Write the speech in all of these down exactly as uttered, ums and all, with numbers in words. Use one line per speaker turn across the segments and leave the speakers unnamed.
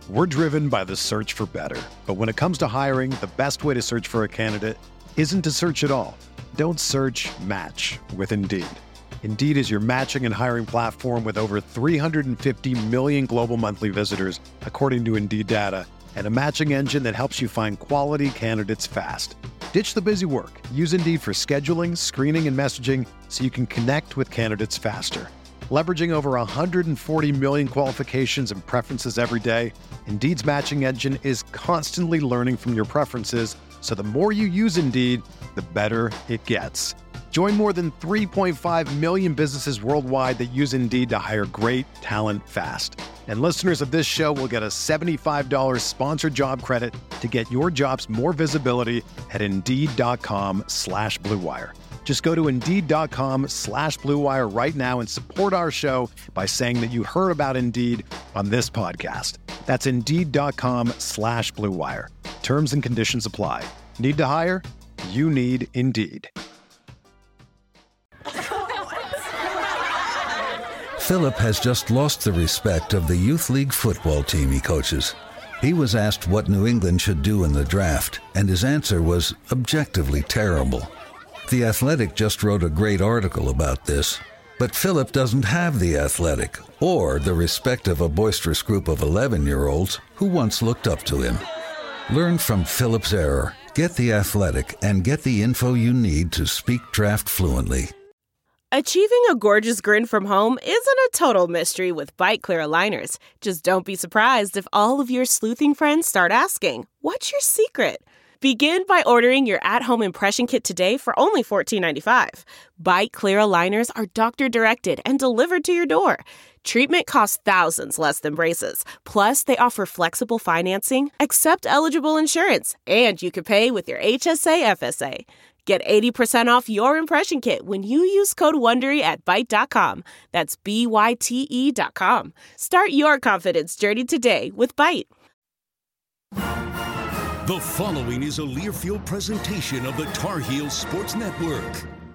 We're driven by the search for better. But when it comes to hiring, the best way to search for a candidate isn't to search at all. Don't search, match with Indeed. Indeed is your matching and hiring platform with over three hundred fifty million global monthly visitors, according to Indeed data, and a matching engine that helps you find quality candidates fast. Ditch the busy work. Use Indeed for scheduling, screening, and messaging so you can connect with candidates faster. Leveraging over one hundred forty million qualifications and preferences every day, Indeed's matching engine is constantly learning from your preferences, so the more you use Indeed, the better it gets. Join more than three point five million businesses worldwide that use Indeed to hire great talent fast. And listeners of this show will get a seventy-five dollars sponsored job credit to get your jobs more visibility at Indeed.com slash Blue Wire. Just go to Indeed.com slash Blue Wire right now and support our show by saying that you heard about Indeed on this podcast. That's Indeed.com slash Blue Wire. Terms and conditions apply. Need to hire? You need Indeed.
Philip has just lost the respect of the youth league football team he coaches. He was asked what New England should do in the draft, and his answer was objectively terrible. The Athletic just wrote a great article about this, but Philip doesn't have The Athletic or the respect of a boisterous group of eleven-year-olds who once looked up to him. Learn from Philip's error, get The Athletic, and get the info you need to speak draft fluently.
Achieving a gorgeous grin from home isn't a total mystery with Byte Clear aligners. Just don't be surprised if all of your sleuthing friends start asking, "What's your secret?" Begin by ordering your at-home impression kit today for only fourteen ninety-five. Byte Clear aligners are doctor-directed and delivered to your door. Treatment costs thousands less than braces. Plus, they offer flexible financing, accept eligible insurance, and you can pay with your H S A F S A. Get eighty percent off your impression kit when you use code WONDERY at Byte dot com. That's B Y T E dot com. Start your confidence journey today with Byte.
The following is a Learfield presentation of the Tar Heels Sports Network.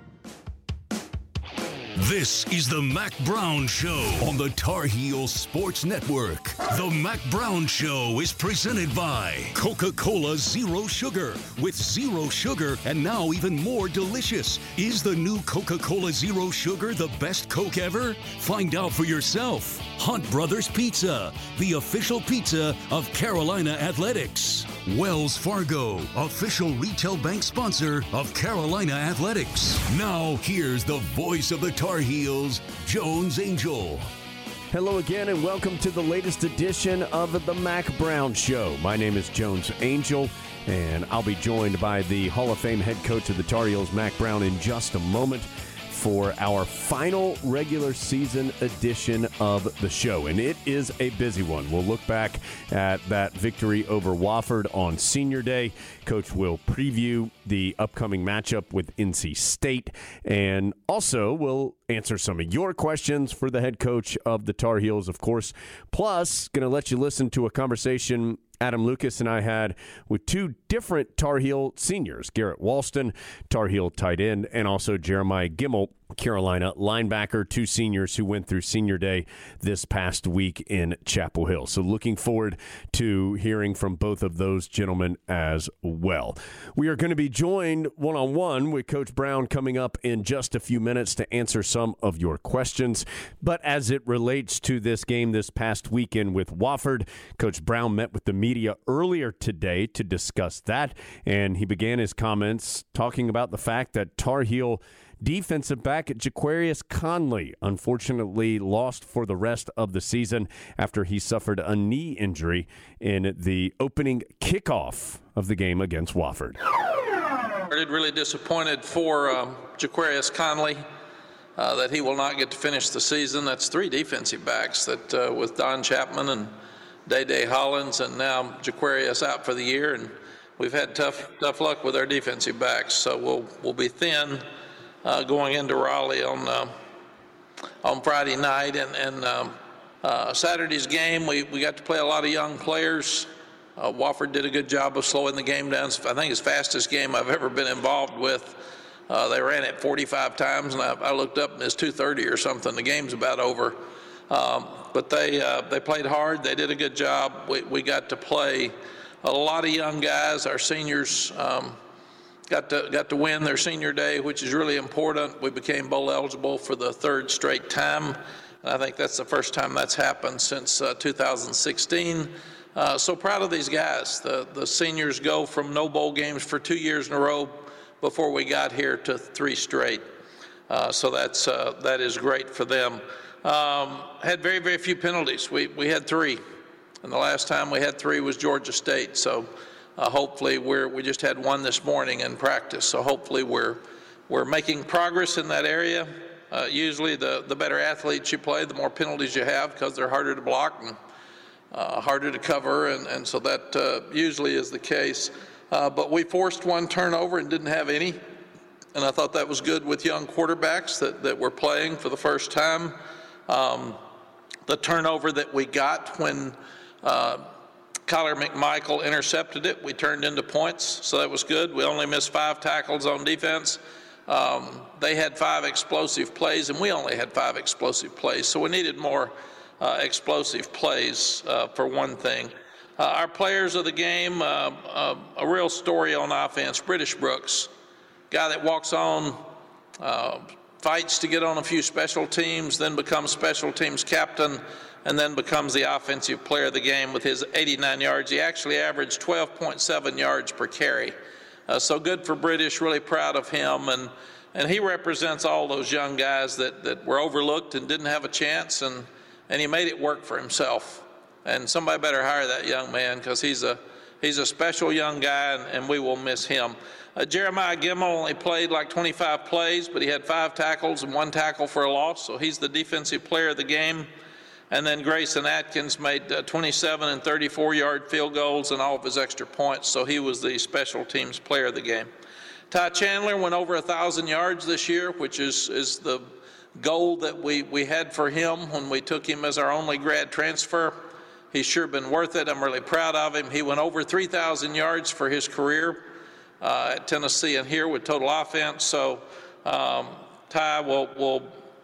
This is the Mac Brown Show on the Tar Heels Sports Network. The Mac Brown Show is presented by Coca-Cola Zero Sugar. With zero sugar and now even more delicious. Is the new Coca-Cola Zero Sugar the best Coke ever? Find out for yourself. Hunt Brothers Pizza, the official pizza of Carolina Athletics. Wells Fargo, official retail bank sponsor of Carolina Athletics. Now, here's the voice of the Tar Heels, Jones Angell.
Hello again, and welcome to the latest edition of the Mac Brown Show. My name is Jones Angell, and I'll be joined by the Hall of Fame head coach of the Tar Heels, Mac Brown, in just a moment for our final regular season edition of the show. And it is a busy one. We'll look back at that victory over Wofford on Senior Day. Coach will preview the upcoming matchup with N C State. And also we'll answer some of your questions for the head coach of the Tar Heels, of course. Plus, going to let you listen to a conversation Adam Lucas and I had with two different Tar Heel seniors, Garrett Walston, Tar Heel tight end, and also Jeremiah Gimmel, Carolina linebacker, two seniors who went through Senior Day this past week in Chapel Hill. So looking forward to hearing from both of those gentlemen as well. We are going to be joined one-on-one with Coach Brown coming up in just a few minutes to answer some of your questions. But as it relates to this game this past weekend with Wofford, Coach Brown met with the media earlier today to discuss that, and he began his comments talking about the fact that Tar Heel defensive back Jaquarius Conley unfortunately lost for the rest of the season after he suffered a knee injury in the opening kickoff of the game against Wofford.
Really disappointed for um, Jaquarius Conley uh, that he will not get to finish the season. That's three defensive backs that uh, with Don Chapman and Day-Day Hollins and now Jaquarius out for the year, and we've had tough tough luck with our defensive backs, so we'll we'll be thin Uh, going into Raleigh on uh, on Friday night, and, and um, uh, Saturday's game, we, we got to play a lot of young players. Uh, Wofford did a good job of slowing the game down. I think it's the fastest game I've ever been involved with. Uh, they ran it forty-five times, and I, I looked up and it's two thirty or something. The game's about over. Um, but they uh, they played hard. They did a good job. We, we got to play a lot of young guys. Our seniors um, got to got to win their senior day, which is really important. We became bowl eligible for the third straight time. And I think that's the first time that's happened since uh, two thousand sixteen. Uh, so proud of these guys. The the seniors go from no bowl games for two years in a row before we got here to three straight. Uh, so that's uh, that is great for them. Um, had very, very few penalties. We we had three, and the last time we had three was Georgia State. So uh, hopefully we're we just had one this morning in practice. So hopefully we're we're making progress in that area. Uh, usually the the better athletes you play, the more penalties you have because they're harder to block and uh, harder to cover, and and so that uh, usually is the case. Uh, but we forced one turnover and didn't have any. And I thought that was good with young quarterbacks that, that were playing for the first time. Um, the turnover that we got when uh, Kyler McMichael intercepted it, we turned into points, so that was good. We only missed five tackles on defense. Um, they had five explosive plays, and we only had five explosive plays, so we needed more uh, explosive plays uh, for one thing. Uh, our players of the game, uh, uh, a real story on offense, British Brooks. Guy that walks on, uh, fights to get on a few special teams, then becomes special teams captain, and then becomes the offensive player of the game with his eighty-nine yards. He actually averaged twelve point seven yards per carry. Uh, so good for British, really proud of him. And, and he represents all those young guys that, that were overlooked and didn't have a chance, and, and he made it work for himself. And somebody better hire that young man because he's a, he's a special young guy, and, and we will miss him. Uh, Jeremiah Gemmel only played like twenty-five plays, but he had five tackles and one tackle for a loss, so he's the defensive player of the game. And then Grayson Atkins made uh, twenty-seven and thirty-four yard field goals and all of his extra points, so he was the special teams player of the game. Ty Chandler went over one thousand yards this year, which is, is the goal that we, we had for him when we took him as our only grad transfer. He's sure been worth it. I'm really proud of him. He went over three thousand yards for his career Uh, at Tennessee and here with total offense. So um, Ty will, will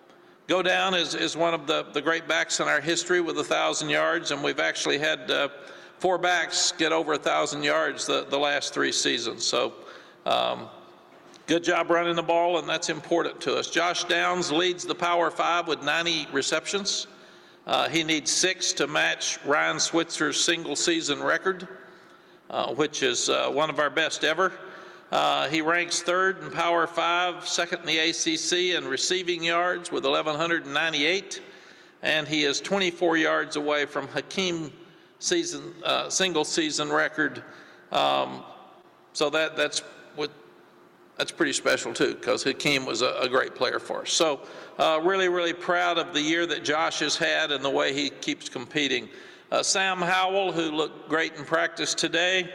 go down as, as one of the, the great backs in our history with one thousand yards, and we've actually had uh, four backs get over one thousand yards the, the last three seasons. So um, good job running the ball, and that's important to us. Josh Downs leads the Power Five with ninety receptions. Uh, he needs six to match Ryan Switzer's single season record, uh, which is uh, one of our best ever. Uh, he ranks third in Power Five, second in the A C C in receiving yards with eleven ninety-eight, and he is twenty-four yards away from Hakeem's season uh, single season record. Um, so that that's what that's pretty special too, because Hakeem was a, a great player for us. So uh, really, really proud of the year that Josh has had and the way he keeps competing. Uh, Sam Howell, who looked great in practice today,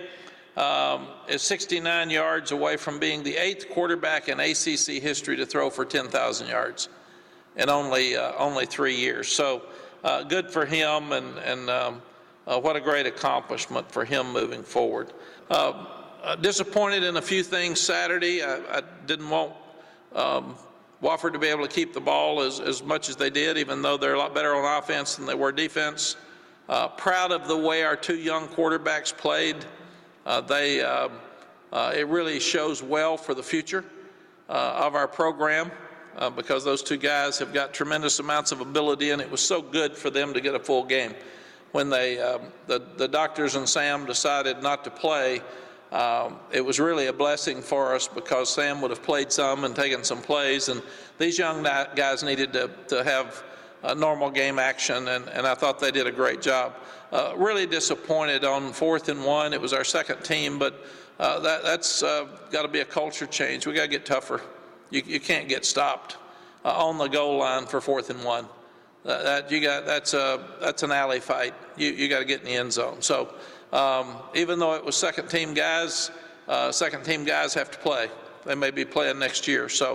um, is sixty-nine yards away from being the eighth quarterback in A C C history to throw for ten thousand yards in only uh, only three years. So uh, good for him, and, and um, uh, what a great accomplishment for him moving forward. Uh, uh, disappointed in a few things Saturday. I, I didn't want um, Wofford to be able to keep the ball as, as much as they did, even though they're a lot better on offense than they were defense. Uh, proud of the way our two young quarterbacks played. Uh, they, uh, uh, it really shows well for the future uh, of our program uh, because those two guys have got tremendous amounts of ability, and it was so good for them to get a full game. When they, uh, the, the doctors and Sam decided not to play, um, it was really a blessing for us because Sam would have played some and taken some plays, and these young guys needed to, to have Uh, normal game action, and, and I thought they did a great job. Uh, really disappointed on fourth and one. It was our second team, but uh, that, that's uh, got to be a culture change. We got to get tougher. You, you can't get stopped uh, on the goal line for fourth and one. Uh, that you got that's a that's an alley fight. You you got to get in the end zone. So um, even though it was second team guys, uh, second team guys have to play. They may be playing next year. So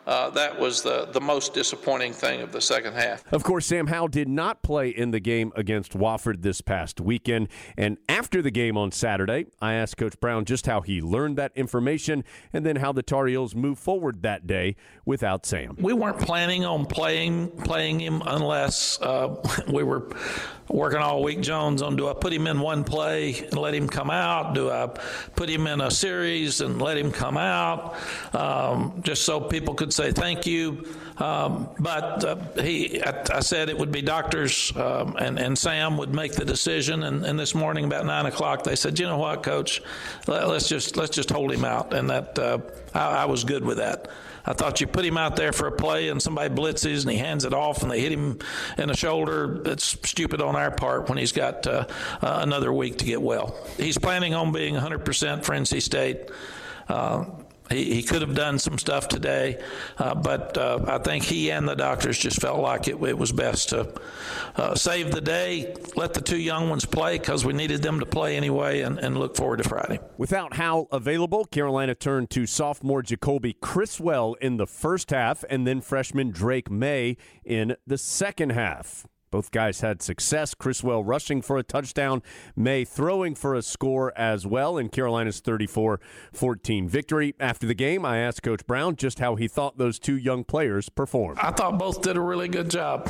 Uh, that was the, the most disappointing thing of the second half.
Of course, Sam Howell did not play in the game against Wofford this past weekend. And after the game on Saturday, I asked Coach Brown just how he learned that information and then how the Tar Heels move forward that day without Sam.
We weren't planning on playing playing him unless uh, we were working all week, Jones, on do I put him in one play and let him come out? Do I put him in a series and let him come out? Um, just so people could say thank you. Um, but uh, he, I, I said it would be doctors um, and, and Sam would make the decision. And, and this morning about nine o'clock, they said, you know what, Coach, let, let's just let's just hold him out. And that uh, I, I was good with that. I thought you put him out there for a play and somebody blitzes and he hands it off and they hit him in the shoulder. It's stupid on our part when he's got uh, uh, another week to get well. He's planning on being one hundred percent for N C State. Uh, He, he could have done some stuff today, uh, but uh, I think he and the doctors just felt like it, it was best to uh, save the day, let the two young ones play because we needed them to play anyway, and, and look forward to Friday.
Without Howell available, Carolina turned to sophomore Jacoby Criswell in the first half and then freshman Drake May in the second half. Both guys had success. Criswell rushing for a touchdown, May throwing for a score as well in Carolina's thirty-four fourteen victory. After the game, I asked Coach Brown just how he thought those two young players performed.
I thought both did a really good job.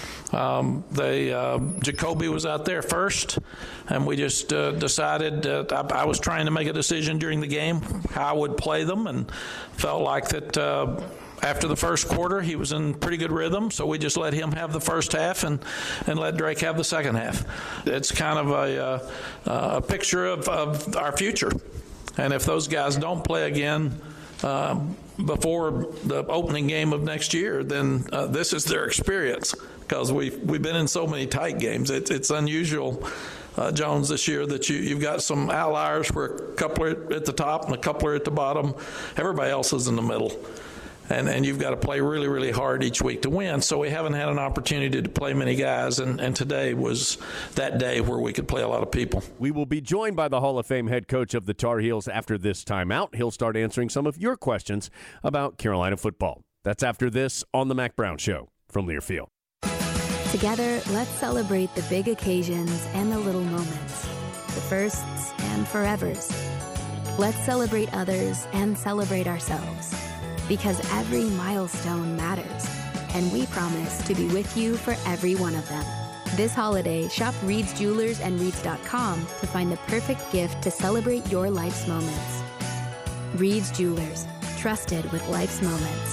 Um, they uh, Jacoby was out there first, and we just uh, decided uh, I, I was trying to make a decision during the game how I would play them, and felt like that uh, after the first quarter he was in pretty good rhythm, so we just let him have the first half and, and let Drake have the second half. It's kind of a, uh, a picture of, of our future, and if those guys don't play again um, before the opening game of next year, then uh, this is their experience, because we've, we've been in so many tight games. It, it's unusual, uh, Jones, this year that you, you've got some outliers where a couple are at the top and a couple are at the bottom. Everybody else is in the middle. And, and you've got to play really, really hard each week to win. So we haven't had an opportunity to play many guys, and, and today was that day where we could play a lot of people.
We will be joined by the Hall of Fame head coach of the Tar Heels after this timeout. He'll start answering some of your questions about Carolina football. That's after this on the Mac Brown Show from Learfield.
Together, let's celebrate the big occasions and the little moments, the firsts and forevers. Let's celebrate others and celebrate ourselves. Because every milestone matters, and we promise to be with you for every one of them. This holiday, shop Reed's Jewelers and Reed's dot com to find the perfect gift to celebrate your life's moments. Reed's Jewelers, trusted with life's moments.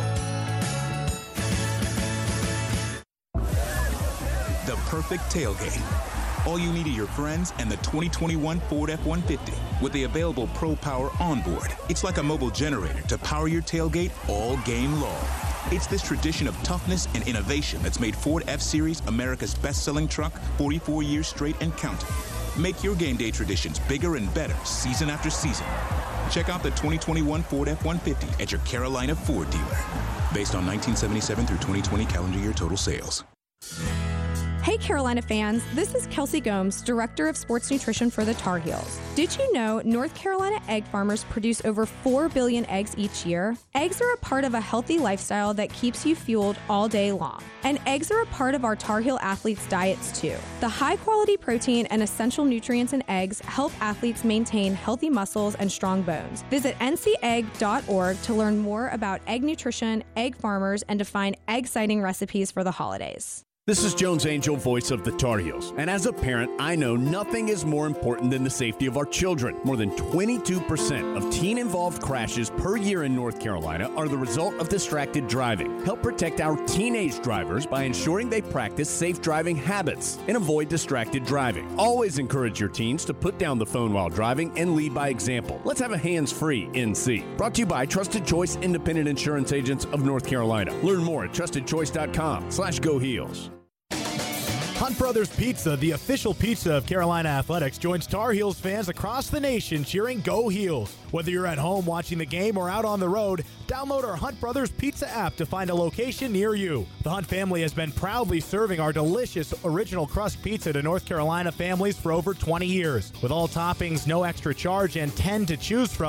The perfect tailgate. All you need are your friends and the twenty twenty-one Ford F one fifty with the available Pro Power onboard. It's like a mobile generator to power your tailgate all game long. It's this tradition of toughness and innovation that's made Ford F-Series America's best-selling truck forty-four years straight and counting. Make your game day traditions bigger and better season after season. Check out the twenty twenty-one Ford F one fifty at your Carolina Ford dealer. Based on nineteen seventy-seven through twenty twenty calendar year total sales.
Hey Carolina fans, this is Kelsey Gomes, Director of Sports Nutrition for the Tar Heels. Did you know North Carolina egg farmers produce over four billion eggs each year? Eggs are a part of a healthy lifestyle that keeps you fueled all day long. And eggs are a part of our Tar Heel athletes' diets too. The high-quality protein and essential nutrients in eggs help athletes maintain healthy muscles and strong bones. Visit N C egg dot org to learn more about egg nutrition, egg farmers, and to find egg-citing recipes for the holidays.
This is Jones Angel, voice of the Tar Heels. And as a parent, I know nothing is more important than the safety of our children. More than twenty-two percent of teen-involved crashes per year in North Carolina are the result of distracted driving. Help protect our teenage drivers by ensuring they practice safe driving habits and avoid distracted driving. Always encourage your teens to put down the phone while driving and lead by example. Let's have a hands-free N C. Brought to you by Trusted Choice Independent Insurance Agents of North Carolina. Learn more at trusted choice dot com slash go heels.
Hunt Brothers Pizza, the official pizza of Carolina Athletics, joins Tar Heels fans across the nation cheering Go Heels. Whether you're at home watching the game or out on the road, download our Hunt Brothers Pizza app to find a location near you. The Hunt family has been proudly serving our delicious original crust pizza to North Carolina families for over twenty years. With all toppings, no extra charge, and ten to choose from,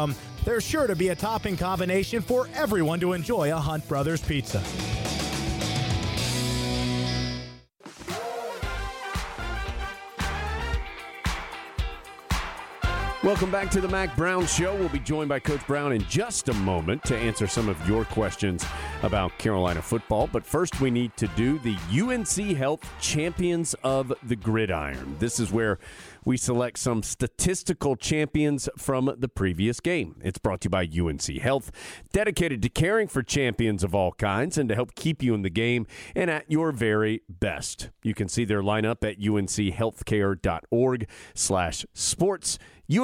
there's sure to be a topping combination for everyone to enjoy a Hunt Brothers pizza.
Welcome back to the Mac Brown Show. We'll be joined by Coach Brown in just a moment to answer some of your questions about Carolina football. But first, we need to do the U N C Health Champions of the Gridiron. This is where we select some statistical champions from the previous game. It's brought to you by U N C Health, dedicated to caring for champions of all kinds and to help keep you in the game and at your very best. You can see their lineup at unchealthcare.org slash sports.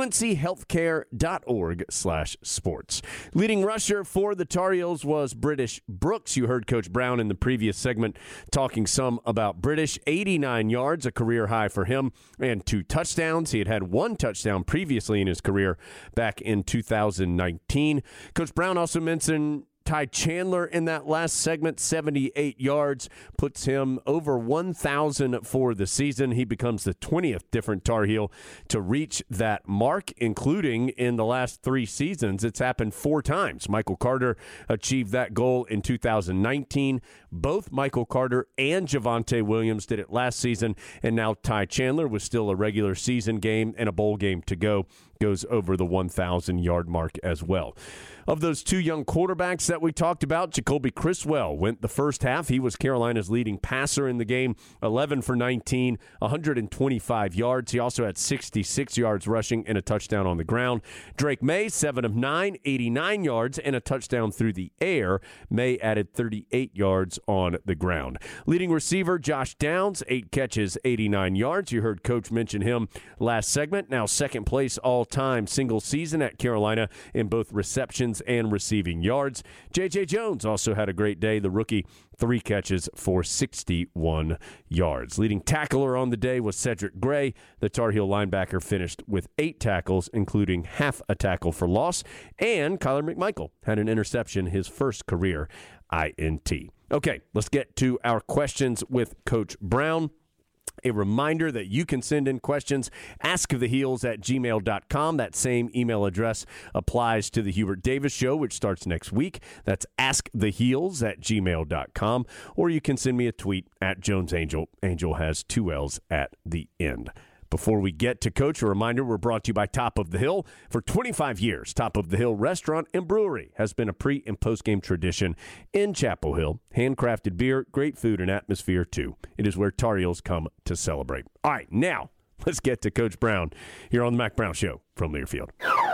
unchealthcare.org slash sports. Leading rusher for the Tar Heels was British Brooks. You heard Coach Brown in the previous segment talking some about British. eighty-nine yards, a career high for him, and two touchdowns. He had had one touchdown previously in his career back in two thousand nineteen. Coach Brown also mentioned Ty Chandler in that last segment, seventy-eight yards, puts him over one thousand for the season. He becomes the twentieth different Tar Heel to reach that mark, including in the last three seasons. It's happened four times. Michael Carter achieved that goal in two thousand nineteen. Both Michael Carter and Javonte Williams did it last season, and now Ty Chandler, with still a regular season game and a bowl game to go, goes over the one thousand-yard mark as well. Of those two young quarterbacks that we talked about, Jacoby Criswell went the first half. He was Carolina's leading passer in the game, eleven for nineteen, one hundred twenty-five yards. He also had sixty-six yards rushing and a touchdown on the ground. Drake May, seven of nine, eighty-nine yards and a touchdown through the air. May added thirty-eight yards on the ground. Leading receiver Josh Downs, eight catches, eighty-nine yards. You heard Coach mention him last segment. Now second place all-time single season at Carolina in both receptions and receiving yards. J J. Jones also had a great day. The rookie, three catches for sixty-one yards. Leading tackler on the day was Cedric Gray. The Tar Heel linebacker finished with eight tackles, including half a tackle for loss. And Kyler McMichael had an interception, his first career I N T. Okay, let's get to our questions with Coach Brown. A reminder that you can send in questions, asktheheels at gmail dot com. That same email address applies to the Hubert Davis Show, which starts next week. That's asktheheels at gmail dot com. Or you can send me a tweet at Jones Angel. Angel has two L's at the end. Before we get to Coach, a reminder, we're brought to you by Top of the Hill. For twenty-five years, Top of the Hill Restaurant and Brewery has been a pre- and post-game tradition in Chapel Hill. Handcrafted beer, great food, and atmosphere, too. It is where Tar Heels come to celebrate. All right, now, let's get to Coach Brown here on the Mac Brown Show from Learfield.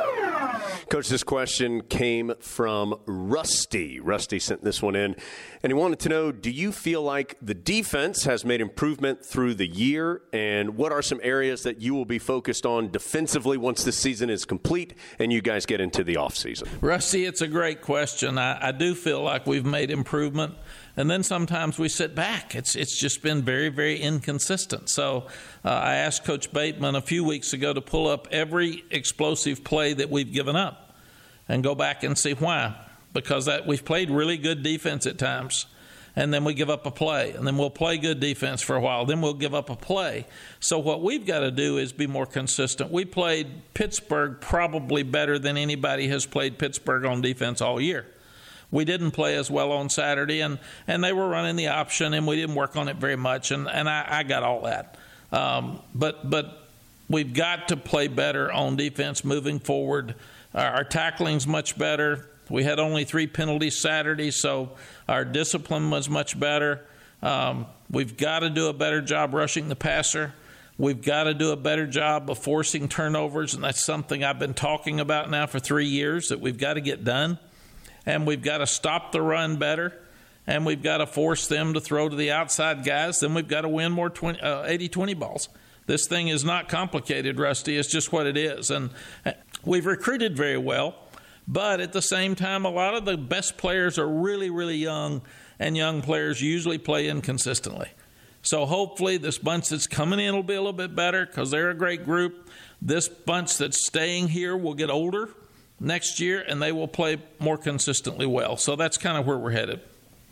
Coach, this question came from Rusty. Rusty sent this one in, and he wanted to know, do you feel like the defense has made improvement through the year, and what are some areas that you will be focused on defensively once the season is complete and you guys get into the offseason?
Rusty, it's a great question. I, I do feel like we've made improvement, and then sometimes we sit back. It's it's just been very, very inconsistent. So uh, I asked Coach Bateman a few weeks ago to pull up every explosive play that we've given up and go back and see why. Because that we've played really good defense at times, and then we give up a play, and then we'll play good defense for a while, then we'll give up a play. So what we've got to do is be more consistent. We played Pittsburgh probably better than anybody has played Pittsburgh on defense all year. We didn't play as well on Saturday, and, and they were running the option, and we didn't work on it very much, and, and I, I got all that. Um, but but we've got to play better on defense moving forward. Our, our tackling's much better. We had only three penalties Saturday, so our discipline was much better. Um, we've got to do a better job rushing the passer. We've got to do a better job of forcing turnovers, and that's something I've been talking about now for three years, that we've got to get done. And we've got to stop the run better, and we've got to force them to throw to the outside guys. Then we've got to win more eighty twenty balls. This thing is not complicated, Rusty. It's just what it is. And we've recruited very well, but at the same time, a lot of the best players are really, really young, and young players usually play inconsistently. So hopefully this bunch that's coming in will be a little bit better because they're a great group. This bunch that's staying here will get older next year, and they will play more consistently well. So that's kind of where we're headed.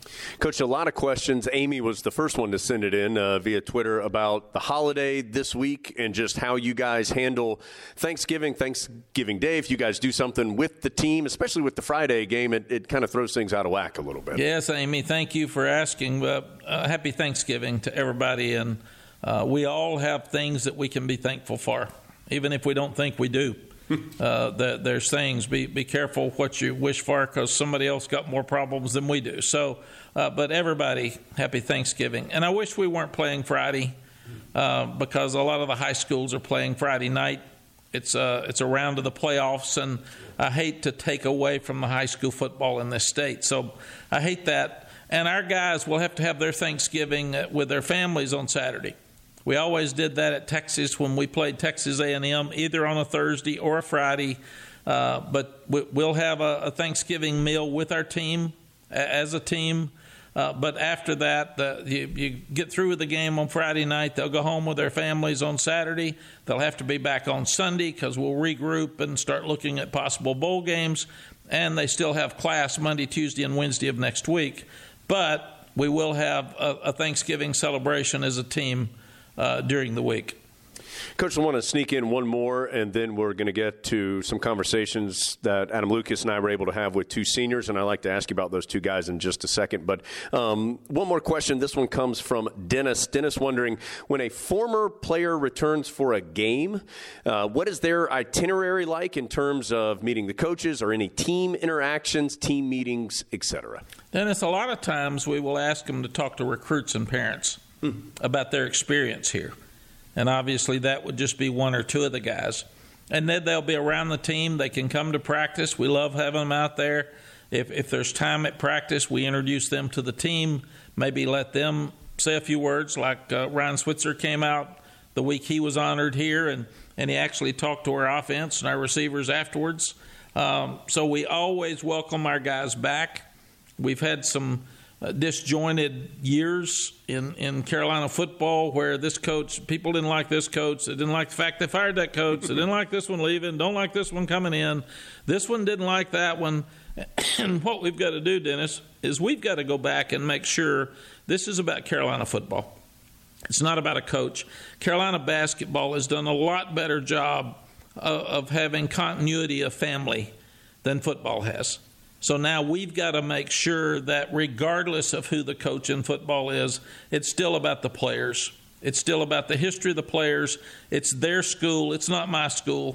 Coach, a lot of questions. Amy was the first one to send it in uh, via Twitter about the holiday this week and just how you guys handle Thanksgiving, Thanksgiving Day. If you guys do something with the team, especially with the Friday game, it, it kind of throws things out of whack a little bit.
Yes, Amy, thank you for asking. Uh, uh, happy Thanksgiving to everybody. And uh, we all have things that we can be thankful for, even if we don't think we do. uh, the, there's things. Be be careful what you wish for, because somebody else got more problems than we do. So, uh, but everybody, happy Thanksgiving. And I wish we weren't playing Friday uh, because a lot of the high schools are playing Friday night. It's a, it's a round of the playoffs, and I hate to take away from the high school football in this state. So I hate that. And our guys will have to have their Thanksgiving with their families on Saturday. We always did that at Texas when we played Texas A and M, either on a Thursday or a Friday. Uh, but we'll have a, a Thanksgiving meal with our team as a team. Uh, but after that, the, you, you get through with the game on Friday night. They'll go home with their families on Saturday. They'll have to be back on Sunday because we'll regroup and start looking at possible bowl games. And they still have class Monday, Tuesday, and Wednesday of next week. But we will have a, a Thanksgiving celebration as a team Uh, during the week.
Coach, I want to sneak in one more, and then we're going to get to some conversations that Adam Lucas and I were able to have with two seniors, and I'd like to ask you about those two guys in just a second. But um, one more question. This one comes from Dennis. Dennis wondering, when a former player returns for a game, uh, what is their itinerary like in terms of meeting the coaches or any team interactions, team meetings, et cetera?
Dennis, a lot of times we will ask them to talk to recruits and parents about their experience here. And obviously that would just be one or two of the guys. And then they'll be around the team. They can come to practice. We love having them out there. If, if there's time at practice, we introduce them to the team, maybe let them say a few words, like uh, Ryan Switzer came out the week he was honored here, and, and he actually talked to our offense and our receivers afterwards. Um, so we always welcome our guys back. We've had some Uh, disjointed years in, in Carolina football where this coach, people didn't like this coach. They didn't like the fact they fired that coach. They didn't like this one leaving. Don't like this one coming in. This one didn't like that one. And what we've got to do, Dennis, is we've got to go back and make sure this is about Carolina football. It's not about a coach. Carolina basketball has done a lot better job of, of having continuity of family than football has. So now we've got to make sure that regardless of who the coach in football is, it's still about the players. It's still about the history of the players. It's their school. It's not my school.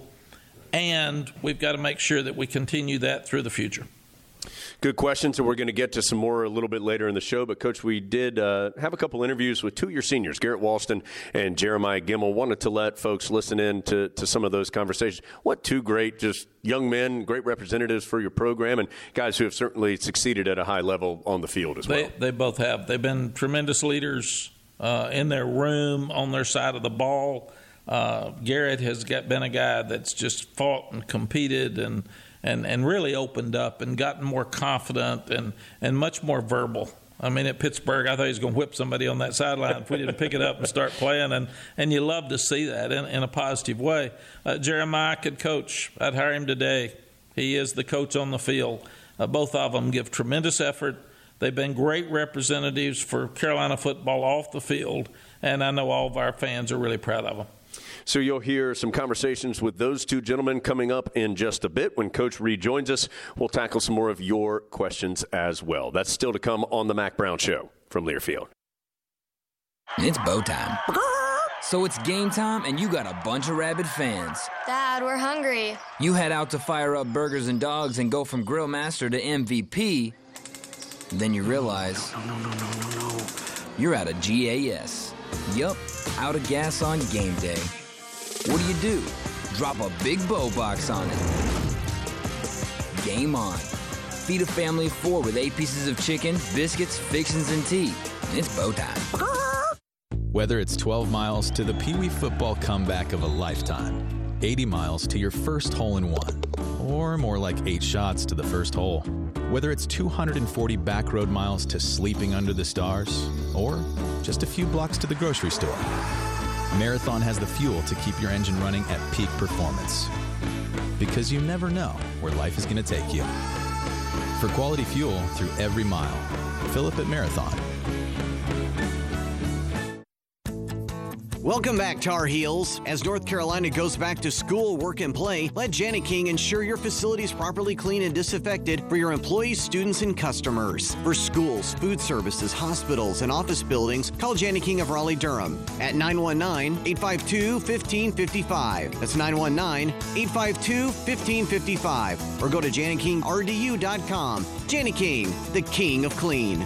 And we've got to make sure that we continue that through the future.
Good questions, and we're going to get to some more a little bit later in the show. But, Coach, we did uh, have a couple interviews with two of your seniors, Garrett Walston and Jeremiah Gimmel. Wanted to let folks listen in to, to some of those conversations. What two great, just young men, great representatives for your program, and guys who have certainly succeeded at a high level on the field as well.
They, they both have. They've been tremendous leaders uh, in their room, on their side of the ball. Uh, Garrett has got, been a guy that's just fought and competed and And, and really opened up and gotten more confident and, and much more verbal. I mean, at Pittsburgh, I thought he was going to whip somebody on that sideline if we didn't pick it up and start playing. And, and you love to see that in, in a positive way. Uh, Jeremiah could coach. I'd hire him today. He is the coach on the field. Uh, both of them give tremendous effort. They've been great representatives for Carolina football off the field. And I know all of our fans are really proud of them.
So you'll hear some conversations with those two gentlemen coming up in just a bit. When Coach Reed joins us, we'll tackle some more of your questions as well. That's still to come on the Mack Brown Show from Learfield.
It's bow time. So it's game time, and you got a bunch of rabid fans.
Dad, we're hungry.
You head out to fire up burgers and dogs and go from grill master to M V P. Then you realize you're out of G A S. Yup, out of gas on game day. What do you do? Drop a big bow box on it. Game on. Feed a family of four with eight pieces of chicken, biscuits, fixins, and tea. It's bow time.
Whether it's twelve miles to the Pee Wee football comeback of a lifetime, eighty miles to your first hole-in-one, or more like eight shots to the first hole. Whether it's two hundred forty back road miles to sleeping under the stars, or just a few blocks to the grocery store, Marathon has the fuel to keep your engine running at peak performance. Because you never know where life is going to take you. For quality fuel through every mile, Phillip at Marathon.
Welcome back, Tar Heels. As North Carolina goes back to school, work, and play, let Jani-King ensure your facility is properly clean and disinfected for your employees, students, and customers. For schools, food services, hospitals, and office buildings, call Jani-King of Raleigh-Durham at nine one nine, eight five two, one five five five. That's nine one nine, eight five two, one five five five. Or go to Jani King R D U dot com. Jani-King, the king of clean.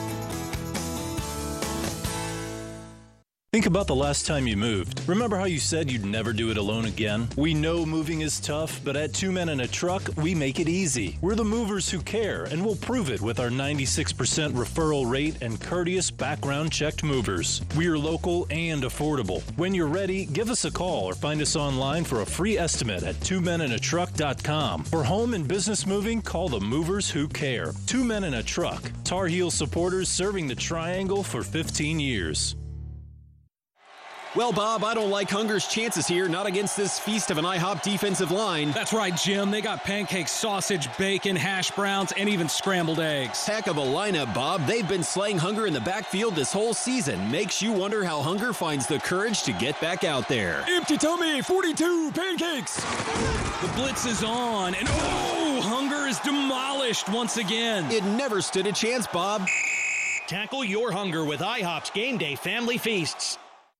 Think about the last time you moved. Remember how you said you'd never do it alone again? We know moving is tough, but at Two Men and a Truck, we make it easy. We're the movers who care, and we'll prove it with our ninety-six percent referral rate and courteous background-checked movers. We're local and affordable. When you're ready, give us a call or find us online for a free estimate at two men and a truck dot com. For home and business moving, call the movers who care. Two Men and a Truck. Tar Heel supporters serving the Triangle for fifteen years.
Well, Bob, I don't like Hunger's chances here, not against this feast of an IHOP defensive line.
That's right, Jim. They got pancakes, sausage, bacon, hash browns, and even scrambled eggs.
Heck of a lineup, Bob. They've been slaying Hunger in the backfield this whole season. Makes you wonder how Hunger finds the courage to get back out there.
Empty tummy, forty-two pancakes. The blitz is on, and oh, Hunger is demolished once again.
It never stood a chance, Bob.
Tackle your hunger with IHOP's Game Day Family Feasts.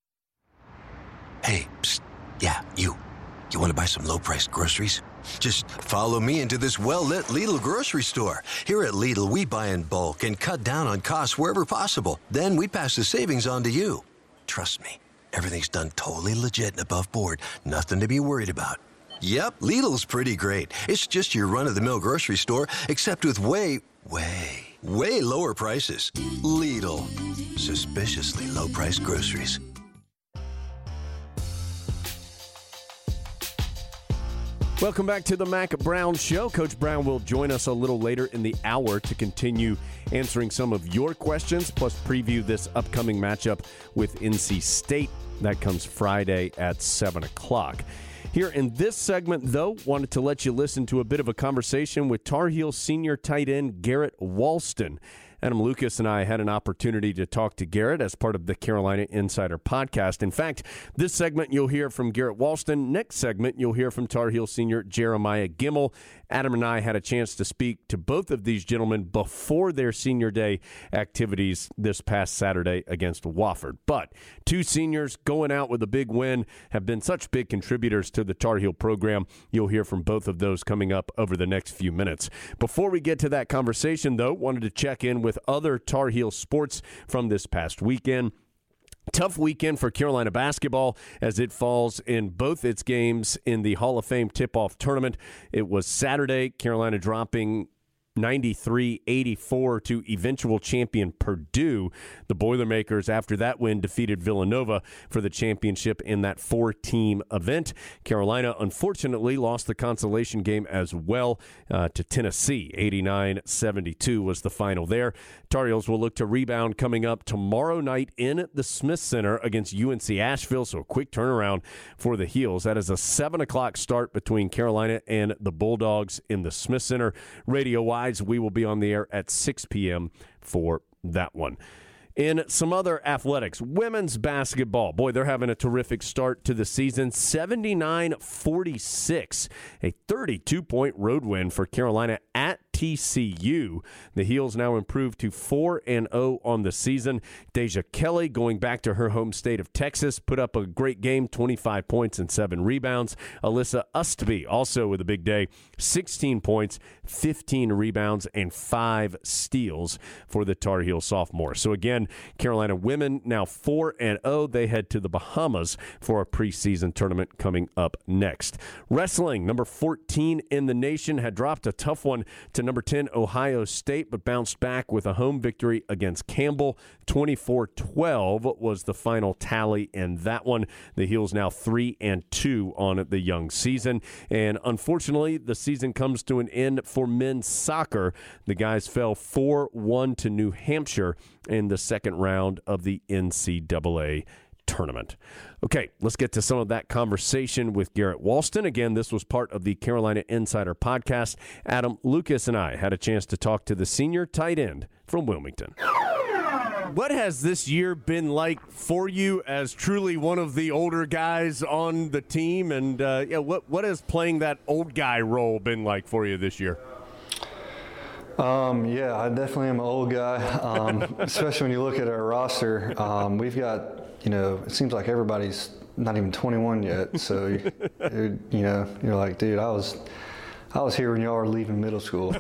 Hey, psst. Yeah, you. You want to buy some low-priced groceries? Just follow me into this well-lit Lidl grocery store. Here at Lidl, we buy in bulk and cut down on costs wherever possible. Then we pass the savings on to you. Trust me, everything's done totally legit and above board. Nothing to be worried about. Yep, Lidl's pretty great. It's just your run-of-the-mill grocery store, except with way, way, way lower prices. Lidl. Suspiciously low-priced groceries.
Welcome back to the Mac Brown Show. Coach Brown will join us a little later in the hour to continue answering some of your questions, plus preview this upcoming matchup with N C State. That comes Friday at seven o'clock. Here in this segment, though, wanted to let you listen to a bit of a conversation with Tar Heels senior tight end Garrett Walston. Adam Lucas and I had an opportunity to talk to Garrett as part of the Carolina Insider podcast. In fact, this segment you'll hear from Garrett Walston. Next segment, you'll hear from Tar Heel senior Jeremiah Gimmel. Adam and I had a chance to speak to both of these gentlemen before their senior day activities this past Saturday against Wofford. But two seniors going out with a big win have been such big contributors to the Tar Heel program. You'll hear from both of those coming up over the next few minutes. Before we get to that conversation, though, wanted to check in with other Tar Heel sports from this past weekend. Tough weekend for Carolina basketball as it falls in both its games in the Hall of Fame tip-off tournament. It was Saturday, Carolina dropping ninety-three eighty-four to eventual champion Purdue. The Boilermakers, after that win, defeated Villanova for the championship in that four-team event. Carolina, unfortunately, lost the consolation game as well uh, to Tennessee. eighty-nine seventy-two was the final there. Tar Heels will look to rebound coming up tomorrow night in the Smith Center against U N C Asheville, so a quick turnaround for the Heels. That is a seven o'clock start between Carolina and the Bulldogs in the Smith Center. Radio-wise, we will be on the air at six p.m. for that one. In some other athletics, women's basketball. Boy, they're having a terrific start to the season. seventy-nine forty-six, a thirty-two point road win for Carolina at T C U. The Heels now improved to four and oh on the season. Deja Kelly, going back to her home state of Texas, put up a great game, twenty-five points and seven rebounds. Alyssa Ustby, also with a big day, sixteen points, fifteen rebounds, and five steals for the Tar Heel sophomore. So again, Carolina women now four and oh. They head to the Bahamas for a preseason tournament coming up next. Wrestling, number fourteen in the nation, had dropped a tough one to number ten Ohio State, but bounced back with a home victory against Campbell. twenty-four twelve was the final tally in that one. The Heels now three and two on the young season. And unfortunately, the season comes to an end for men's soccer. The guys fell four one to New Hampshire in the second round of the N C double A tournament. Okay, let's get to some of that conversation with Garrett Walston. Again, this was part of the Carolina Insider podcast. Adam Lucas and I had a chance to talk to the senior tight end from Wilmington. What has this year been like for you as truly one of the older guys on the team? And uh, yeah, what what has playing that old guy role been like for you this year?
Um, yeah, I definitely am an old guy, um, especially when you look at our roster. Um, we've got, you know, it seems like everybody's not even twenty-one yet. So, you, you know, you're like, dude, I was I was here when y'all were leaving middle school.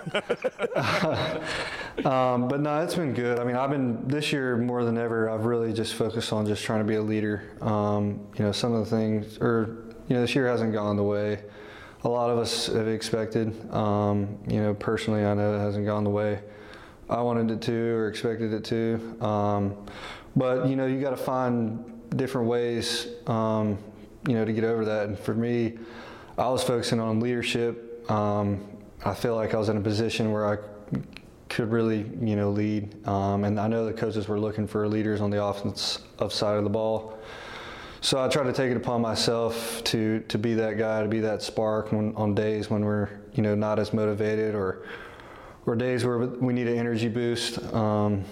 um, but no, it's been good. I mean, I've been, this year more than ever, I've really just focused on just trying to be a leader. Um, you know, some of the things, or, you know, this year hasn't gone the way a lot of us have expected. Um, you know, personally, I know it hasn't gone the way I wanted it to or expected it to. Um, but, you know, you got to find different ways, um, you know, to get over that. And for me, I was focusing on leadership. Um, I feel like I was in a position where I could really, you know, lead. Um, and I know the coaches were looking for leaders on the offensive side of the ball. So I try to take it upon myself to to be that guy, to be that spark when, on days when we're, you know, not as motivated, or or days where we need an energy boost. Um,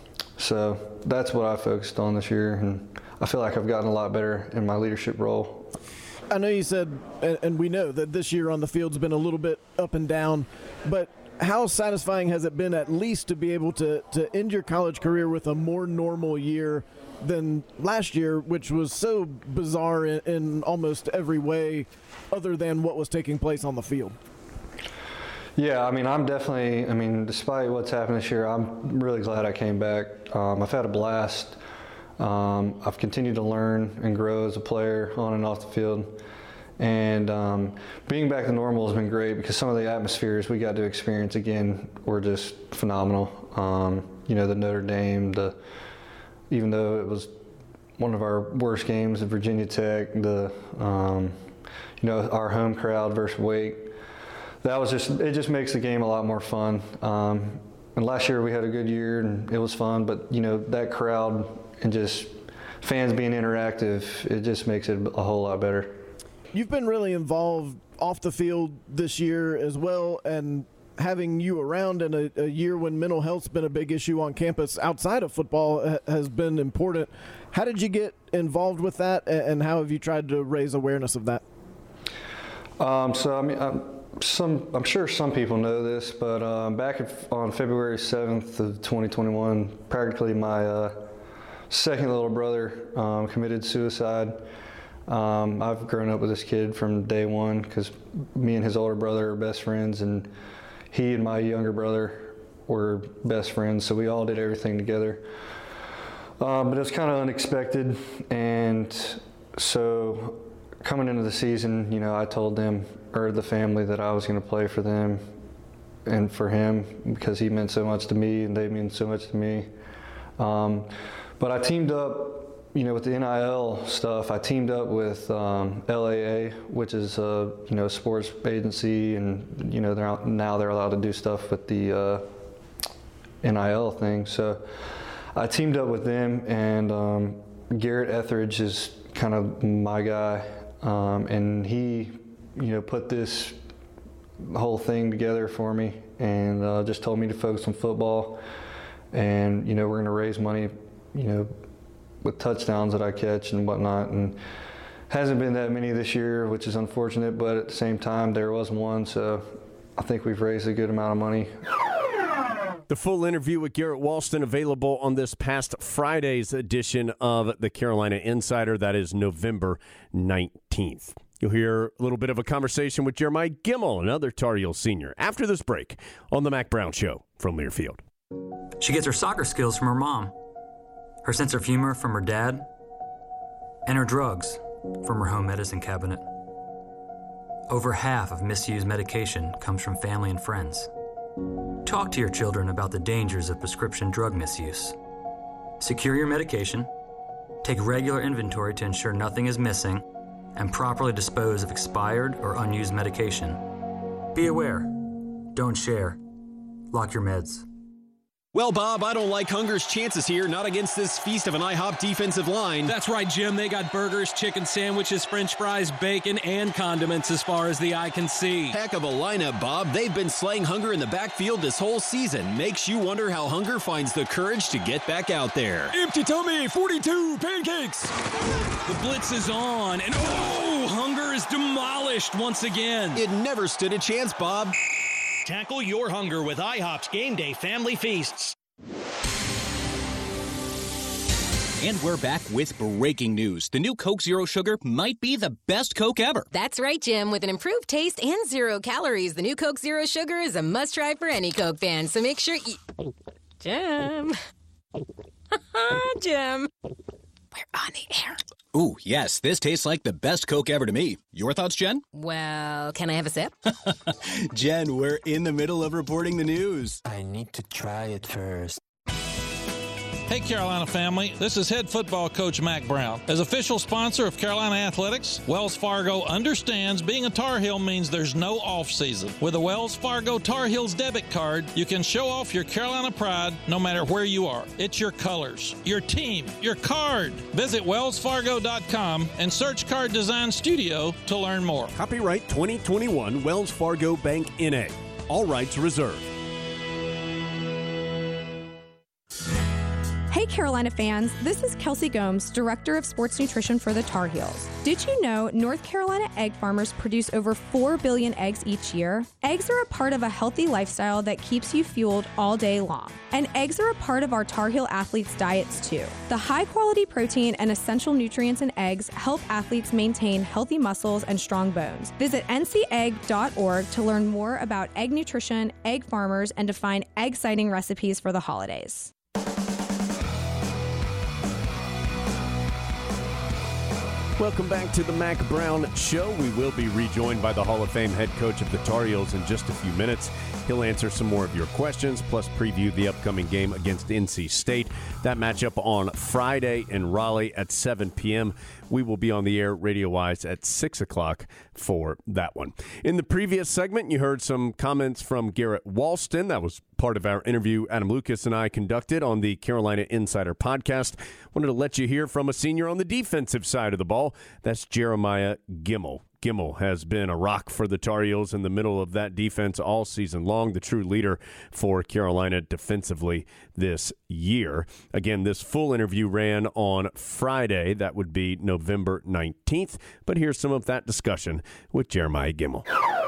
so that's what I focused on this year, and I feel like I've gotten a lot better in my leadership role.
I know you said, and we know that this year on the field's been a little bit up and down, but how satisfying has it been at least to be able to, to end your college career with a more normal year than last year, which was so bizarre in, in almost every way other than what was taking place on the field?
Yeah, I mean, I'm definitely, I mean, despite what's happened this year, I'm really glad I came back. Um, I've had a blast. Um, I've continued to learn and grow as a player on and off the field. And um, being back to normal has been great because some of the atmospheres we got to experience again were just phenomenal. Um, you know, the Notre Dame, the even though it was one of our worst games at Virginia Tech, the um, you know, our home crowd versus Wake, that was just, it just makes the game a lot more fun. Um, and last year we had a good year and it was fun, but you know, that crowd and just fans being interactive, it just makes it a whole lot better.
You've been really involved off the field this year as well, and having you around in a, a year when mental health's been a big issue on campus outside of football ha- has been important. How did you get involved with that, and how have you tried to raise awareness of that?
Um, so, I mean, I'm, some, I'm sure some people know this, but um, back on February seventh of twenty twenty-one, practically my uh, second little brother um, committed suicide. Um, I've grown up with this kid from day one because me and his older brother are best friends, and he and my younger brother were best friends, so we all did everything together. Um, but it was kind of unexpected, and so coming into the season, you know, I told them, or the family, that I was going to play for them and for him because he meant so much to me and they mean so much to me. Um, but I teamed up, you know, with the N I L stuff. I teamed up with um, L A A, which is a, you know, sports agency, and you know, they're out, now they're allowed to do stuff with the uh, N I L thing. So I teamed up with them, and um, Garrett Etheridge is kind of my guy, um, and he, you know, put this whole thing together for me, and uh, just told me to focus on football, and you know, we're going to raise money, you know, with touchdowns that I catch and whatnot. And hasn't been that many this year, which is unfortunate, but at the same time there was one, so I think we've raised a good amount of money.
The full interview with Garrett Walston available on this past Friday's edition of the Carolina Insider. That is November nineteenth. You'll hear a little bit of a conversation with Jeremiah Gemmel, another Tar Heel senior, after this break on the Mac Brown Show from Learfield.
She gets her soccer skills from her mom, her sense of humor from her dad, and her drugs from her home medicine cabinet. Over half of misused medication comes from family and friends. Talk to your children about the dangers of prescription drug misuse. Secure your medication, take regular inventory to ensure nothing is missing, and properly dispose of expired or unused medication. Be aware. Don't share. Lock your meds.
Well, Bob, I don't like Hunger's chances here, not against this feast of an IHOP defensive line.
That's right, Jim. They got burgers, chicken sandwiches, french fries, bacon, and condiments as far as the eye can see.
Heck of a lineup, Bob. They've been slaying Hunger in the backfield this whole season. Makes you wonder how Hunger finds the courage to get back out there.
Empty tummy, forty-two pancakes. The blitz is on, and oh, Hunger is demolished once again.
It never stood a chance, Bob.
Tackle your hunger with IHOP's Game Day Family Feasts.
And we're back with breaking news. The new Coke Zero Sugar might be the best Coke ever.
That's right, Jim. With an improved taste and zero calories, the new Coke Zero Sugar is a must-try for any Coke fan. So make sure you... Jim. Jim. We're on the air.
Ooh, yes, this tastes like the best Coke ever to me. Your thoughts, Jen?
Well, can I have a sip?
Jen, we're in the middle of reporting the news.
I need to try it first.
Hey, Carolina family, this is head football coach Mack Brown. As official sponsor of Carolina Athletics, Wells Fargo understands being a Tar Heel means there's no off-season. With a Wells Fargo Tar Heels debit card, you can show off your Carolina pride no matter where you are. It's your colors, your team, your card. Visit wells fargo dot com and search Card Design Studio to learn more.
Copyright twenty twenty-one Wells Fargo Bank N A. All rights reserved.
Hey Carolina fans, this is Kelsey Gomes, Director of Sports Nutrition for the Tar Heels. Did you know North Carolina egg farmers produce over four billion eggs each year? Eggs are a part of a healthy lifestyle that keeps you fueled all day long. And eggs are a part of our Tar Heel athletes' diets too. The high-quality protein and essential nutrients in eggs help athletes maintain healthy muscles and strong bones. Visit n c egg dot org to learn more about egg nutrition, egg farmers, and to find egg-citing recipes for the holidays.
Welcome back to the Mack Brown Show. We will be rejoined by the Hall of Fame head coach of the Tar Heels in just a few minutes. He'll answer some more of your questions, plus preview the upcoming game against N C State. That matchup on Friday in Raleigh at seven p.m. We will be on the air radio-wise at six o'clock for that one. In the previous segment, you heard some comments from Garrett Walston. That was part of our interview Adam Lucas and I conducted on the Carolina Insider podcast. Wanted to let you hear from a senior on the defensive side of the ball. That's Jeremiah Gemmel. Gemmel has been a rock for the Tar Heels in the middle of that defense all season long, the true leader for Carolina defensively this year. Again, this full interview ran on Friday. That would be November nineteenth. But here's some of that discussion with Jeremiah Gemmel.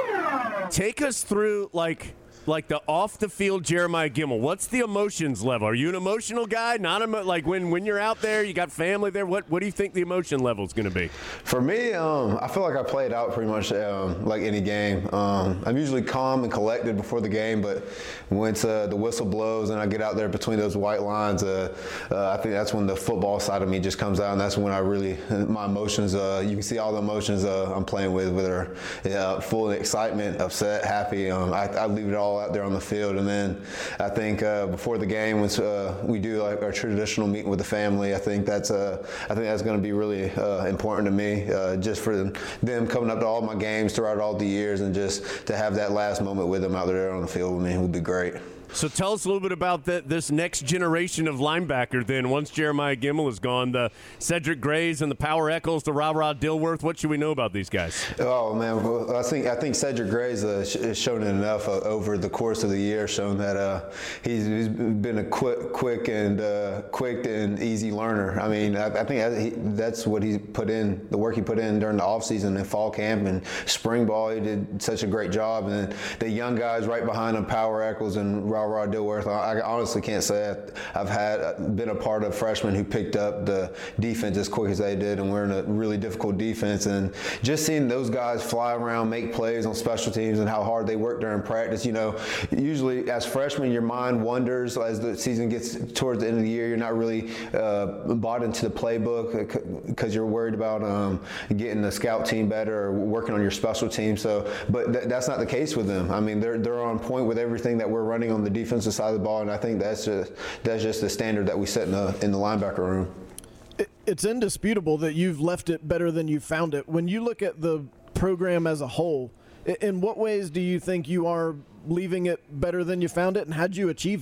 Take us through, like... Like the off-the-field Jeremiah Gemmel. What's the emotions level? Are you an emotional guy? Not emo- like when, when you're out there, you got family there. What what do you think the emotion level is going to be?
For me, um, I feel like I played out pretty much um, like any game. Um, I'm usually calm and collected before the game, but once uh, the whistle blows and I get out there between those white lines, uh, uh, I think that's when the football side of me just comes out, and that's when I really my emotions. Uh, you can see all the emotions uh, I'm playing with, whether uh, full of excitement, upset, happy. Um, I, I leave it all out there on the field, and then I think uh, before the game, once uh, we do like our traditional meeting with the family, I think that's uh, I think that's going to be really uh, important to me, uh, just for them coming up to all my games throughout all the years, and just to have that last moment with them out there on the field with me would be great.
So tell us a little bit about the, this next generation of linebacker then. Once Jeremiah Gemmel is gone, the Cedric Grays and the Power Eccles, the Ra-Ra Dilworth, what should we know about these guys?
Oh, man, well, I think I think Cedric Grays uh, has shown it enough uh, over the course of the year, shown that uh, he's, he's been a quick, quick and uh, quick and easy learner. I mean, I, I think he, that's what he put in, the work he put in during the offseason and fall camp and spring ball. He did such a great job. And then the young guys right behind him, Power Eccles and Ra Ra Dilworth, I honestly can't say I've had been a part of freshmen who picked up the defense as quick as they did, and we're in a really difficult defense. And just seeing those guys fly around, make plays on special teams, and how hard they work during practice. You know, usually as freshmen, your mind wanders as the season gets towards the end of the year. You're not really uh, bought into the playbook because you're worried about um, getting the scout team better or working on your special team. So, but th- that's not the case with them. I mean, they're they're on point with everything that we're running on the defensive side of the ball, and I think that's just that's just the standard that we set in the in the linebacker room.
It's indisputable that you've left it better than you found it. When you look at the program as a whole, in what ways do you think you are leaving it better than you found it, and how did you achieve that?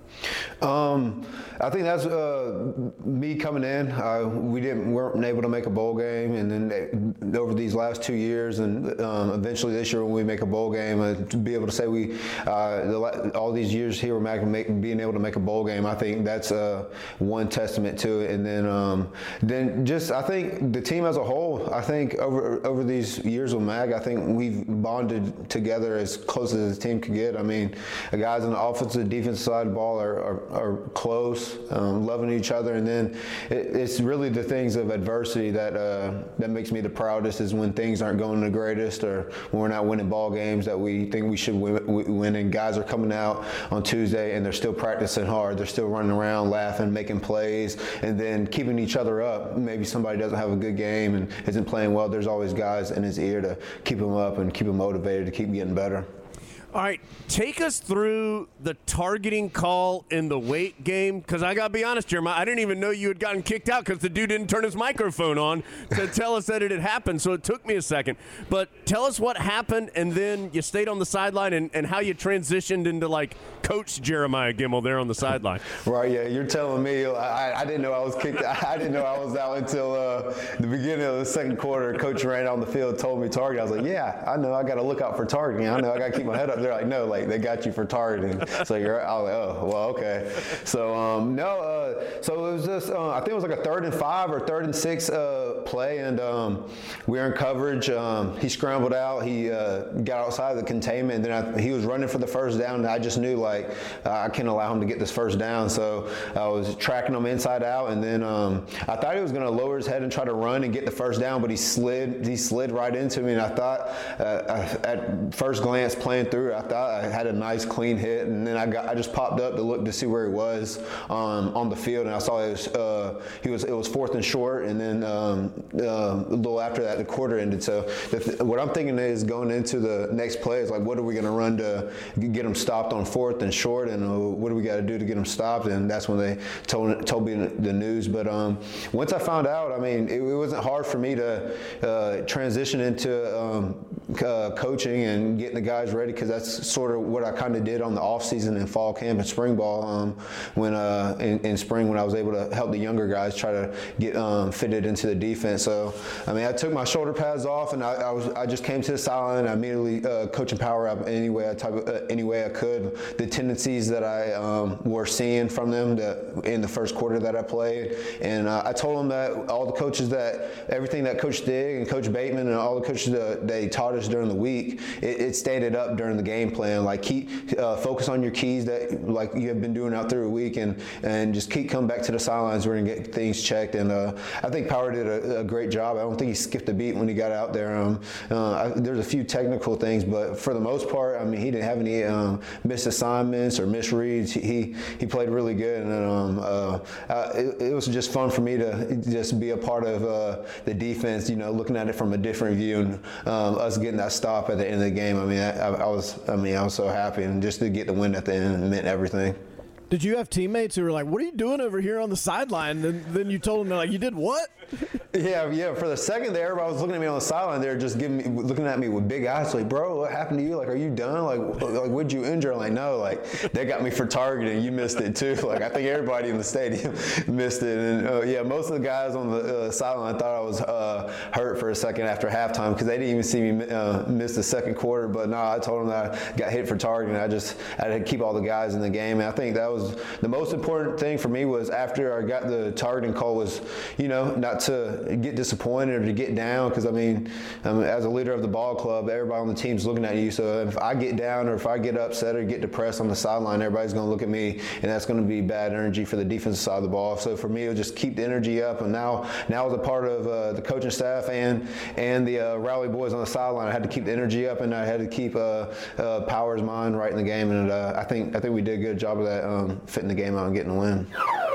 Um, I think that's uh, me coming in. Uh, we didn't weren't able to make a bowl game, and then they, over these last two years, and um, eventually this year when we make a bowl game, uh, to be able to say we uh, the, all these years here we're make, being able to make a bowl game, I think that's uh, one testament to it. And then um, then just I think the team as a whole, I think over over these years with Mac, I think we've bonded together as close as the team could get. I mean, the guys on the offensive, defensive side of the ball are, are, are close, um, loving each other, and then it, it's really the things of adversity that uh, that makes me the proudest, is when things aren't going the greatest, or when we're not winning ball games that we think we should win, win and guys are coming out on Tuesday and they're still practicing hard, they're still running around, laughing, making plays, and then keeping each other up. Maybe somebody doesn't have a good game and isn't playing well, there's always guys in his ear to keep him up and keep him motivated to keep getting better.
All right, take us through the targeting call in the weight game, because I got to be honest, Jeremiah, I didn't even know you had gotten kicked out because the dude didn't turn his microphone on to tell us that it had happened, so it took me a second. But tell us what happened, and then you stayed on the sideline, and, and how you transitioned into, like, Coach Jeremiah Gemmel there on the sideline.
Right, yeah, you're telling me. I, I didn't know I was kicked out. I didn't know I was out until uh, the beginning of the second quarter. Coach ran on the field, told me target. I was like, yeah, I know I got to look out for targeting. I know I got to keep my head up. They're like, no, like they got you for targeting. So you're, I was like, oh, well, okay. So um, no, uh, so it was just, uh, I think it was like a third and five or third and six uh, play, and um, we were in coverage. Um, he scrambled out. He uh, got outside of the containment, and then I, he was running for the first down. And I just knew, like, uh, I can't allow him to get this first down. So I was tracking him inside out, and then um, I thought he was going to lower his head and try to run and get the first down, but he slid. He slid right into me, and I thought, uh, I, at first glance playing through it, I thought I had a nice clean hit, and then I got I just popped up to look to see where he was um, on the field, and I saw it was uh, he was it was fourth and short, and then um, uh, a little after that the quarter ended. So the, what I'm thinking is going into the next play is like, what are we going to run to get him stopped on fourth and short, and uh, what do we got to do to get him stopped? And that's when they told told me the news. But um, once I found out, I mean, it, it wasn't hard for me to uh, transition into um, uh, coaching and getting the guys ready, because that's sort of what I kind of did on the off season and fall camp and spring ball. Um, when uh, in, in spring, when I was able to help the younger guys try to get um, fitted into the defense. So I mean, I took my shoulder pads off, and I, I was I just came to the sideline. I immediately uh, coaching power up any way I type of, uh, any way I could. The tendencies that I um, were seeing from them that in the first quarter that I played, and uh, I told them that all the coaches that everything that Coach Digg and Coach Bateman and all the coaches that they taught us during the week, it, it stayed up during the game plan. Like keep uh, focus on your keys that like you have been doing out through a week, and and just keep coming back to the sidelines. We're gonna get things checked, and uh, I think Power did a, a great job. I don't think he skipped a beat when he got out there. Um, uh, I, there's a few technical things, but for the most part, I mean, he didn't have any um, missed assignments or misreads. He he played really good, and um, uh, uh, it, it was just fun for me to just be a part of uh, the defense. You know, looking at it from a different view, and um, us getting that stop at the end of the game. I mean, I, I was I mean, I was so happy, and just to get the win at the end meant everything.
Did you have teammates who were like, what are you doing over here on the sideline? And then you told them, they're like, you did what?
Yeah, yeah. For the second there, everybody was looking at me on the sideline. They were just giving me, looking at me with big eyes, like, bro, what happened to you? Like, are you done? Like, like what'd you injure? I'm like, no, like, they got me for targeting. You missed it too. Like, I think everybody in the stadium missed it. And uh, yeah, most of the guys on the uh, sideline thought I was uh, hurt for a second after halftime, because they didn't even see me uh, miss the second quarter. But no, I told them that I got hit for targeting. I just I had to keep all the guys in the game. And I think that was the most important thing for me, was after I got the targeting call was, you know, not to get disappointed or to get down, because I mean, um, as a leader of the ball club, everybody on the team's looking at you. So if I get down or if I get upset or get depressed on the sideline, everybody's going to look at me, and that's going to be bad energy for the defensive side of the ball. So for me, it was just keep the energy up. And now, now as a part of uh, the coaching staff and and the uh, rally boys on the sideline, I had to keep the energy up, and I had to keep uh, uh, Power's mind right in the game. And uh, I think I think we did a good job of that, um, fitting the game out and getting a win.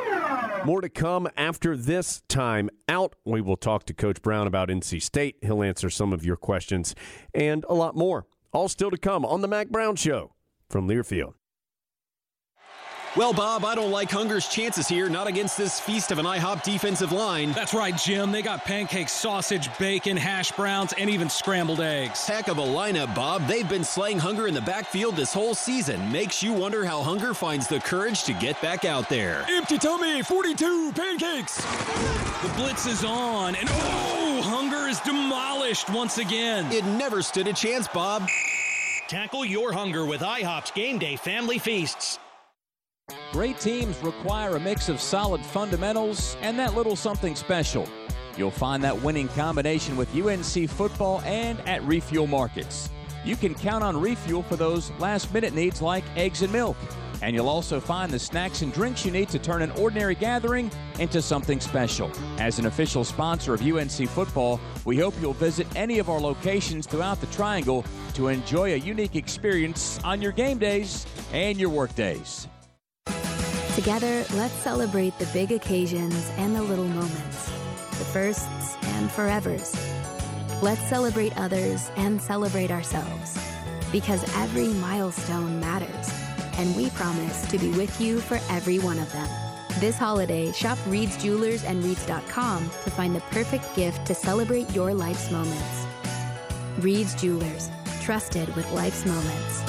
More to come after this time out. We will talk to Coach Brown about N C State. He'll answer some of your questions and a lot more. All still to come on the Mac Brown Show from Learfield.
Well, Bob, I don't like Hunger's chances here, not against this feast of an IHOP defensive line.
That's right, Jim. They got pancakes, sausage, bacon, hash browns, and even scrambled eggs.
Heck of a lineup, Bob. They've been slaying Hunger in the backfield this whole season. Makes you wonder how Hunger finds the courage to get back out there.
Empty tummy, forty-two pancakes. The blitz is on, and oh, Hunger is demolished once again.
It never stood a chance, Bob.
Tackle your hunger with IHOP's Game Day Family Feasts.
Great teams require a mix of solid fundamentals and that little something special. You'll find that winning combination with U N C football and at Refuel Markets. You can count on Refuel for those last-minute needs like eggs and milk. And you'll also find the snacks and drinks you need to turn an ordinary gathering into something special. As an official sponsor of U N C football, we hope you'll visit any of our locations throughout the Triangle to enjoy a unique experience on your game days and your work days.
Together, let's celebrate the big occasions and the little moments, the firsts and forevers. Let's celebrate others and celebrate ourselves, because every milestone matters, and we promise to be with you for every one of them. This holiday, shop Reed's Jewelers and Reeds dot com to find the perfect gift to celebrate your life's moments. Reed's Jewelers, trusted with life's moments.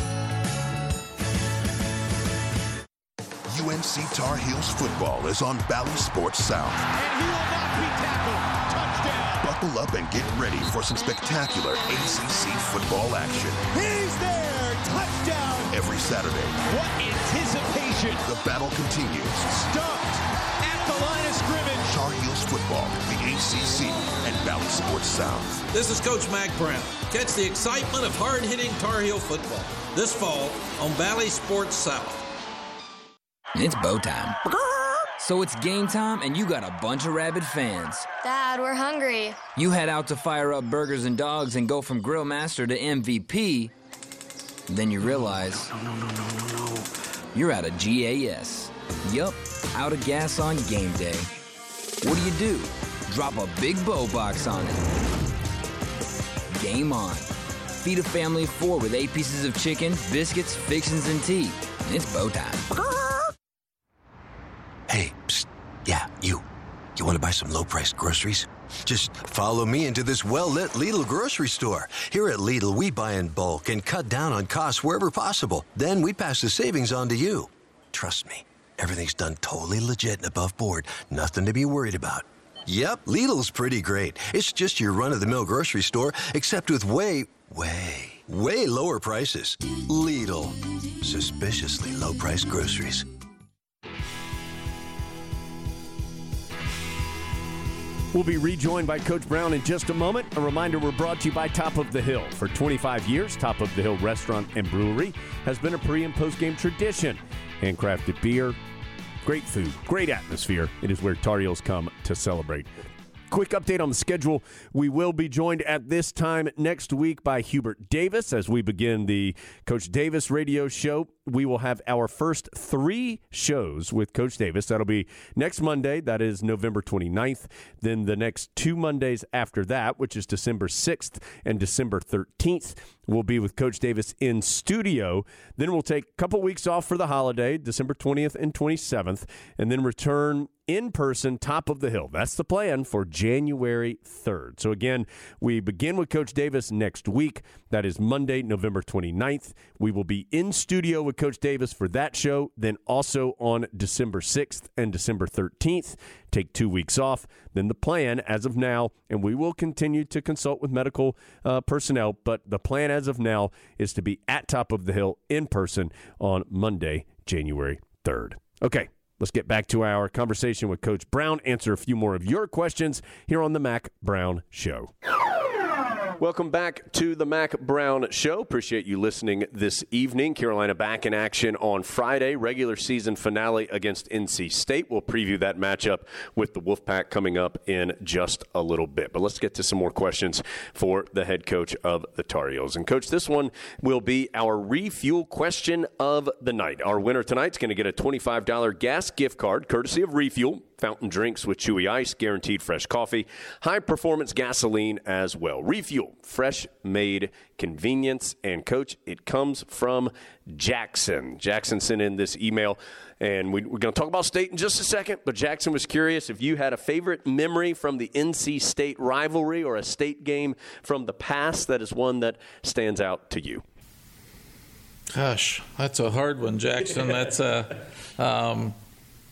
U N C Tar Heels football is on Bally Sports South.
And he will not be tackled. Touchdown.
Buckle up and get ready for some spectacular A C C football action.
He's there. Touchdown.
Every Saturday.
What anticipation.
The battle continues.
Stumped at the line of scrimmage.
Tar Heels football, the A C C, and Bally Sports South.
This is Coach Mack Brown. Catch the excitement of hard-hitting Tar Heel football this fall on Bally Sports South.
It's bow time. So it's game time, and you got a bunch of rabid fans.
Dad, we're hungry.
You head out to fire up burgers and dogs and go from grill master to M V P. Then you realize
no, no, no, no, no, no.
You're out of G A S. Yup, out of gas on game day. What do you do? Drop a big bow box on it. Game on. Feed a family of four with eight pieces of chicken, biscuits, fixins, and tea. It's bow time.
Hey, psst. Yeah, you. You want to buy some low-priced groceries? Just follow me into this well-lit Lidl grocery store. Here at Lidl, we buy in bulk and cut down on costs wherever possible. Then we pass the savings on to you. Trust me, everything's done totally legit and above board. Nothing to be worried about. Yep, Lidl's pretty great. It's just your run-of-the-mill grocery store, except with way, way, way lower prices. Lidl. Suspiciously low-priced groceries.
We'll be rejoined by Coach Brown in just a moment. A reminder, we're brought to you by Top of the Hill. For twenty-five years, Top of the Hill Restaurant and Brewery has been a pre- and post-game tradition. Handcrafted beer, great food, great atmosphere. It is where Tar Heels come to celebrate. Quick update on the schedule. We will be joined at this time next week by Hubert Davis as we begin the Coach Davis radio show. We will have our first three shows with Coach Davis. That'll be next Monday. That is November twenty-ninth. Then the next two Mondays after that, which is December sixth and December thirteenth, will be with Coach Davis in studio. Then we'll take a couple weeks off for the holiday, December twentieth and twenty-seventh, and then return in person, Top of the Hill. That's the plan for January third. So again, we begin with Coach Davis next week. That is Monday, November twenty-ninth. We will be in studio with Coach Davis for that show. Then also on December sixth and December thirteenth, take two weeks off. Then the plan as of now, and we will continue to consult with medical uh, personnel, but the plan as of now is to be at Top of the Hill in person on Monday, January third. Okay. Let's get back to our conversation with Coach Brown, answer a few more of your questions here on the Mack Brown Show. Welcome back to the Mack Brown Show. Appreciate you listening this evening. Carolina back in action on Friday. Regular season finale against N C State. We'll preview that matchup with the Wolfpack coming up in just a little bit. But let's get to some more questions for the head coach of the Tar Heels. And, Coach, this one will be our refuel question of the night. Our winner tonight is going to get a twenty-five dollars gas gift card, courtesy of Refuel. fountain drinks with chewy ice, guaranteed fresh coffee, high-performance gasoline as well. Refuel, fresh-made convenience. And, Coach, it comes from Jackson. Jackson sent in this email, and we, we're going to talk about State in just a second, but Jackson was curious if you had a favorite memory from the N C State rivalry or a State game from the past that is one that stands out to you.
Gosh, that's a hard one, Jackson. That's a um, –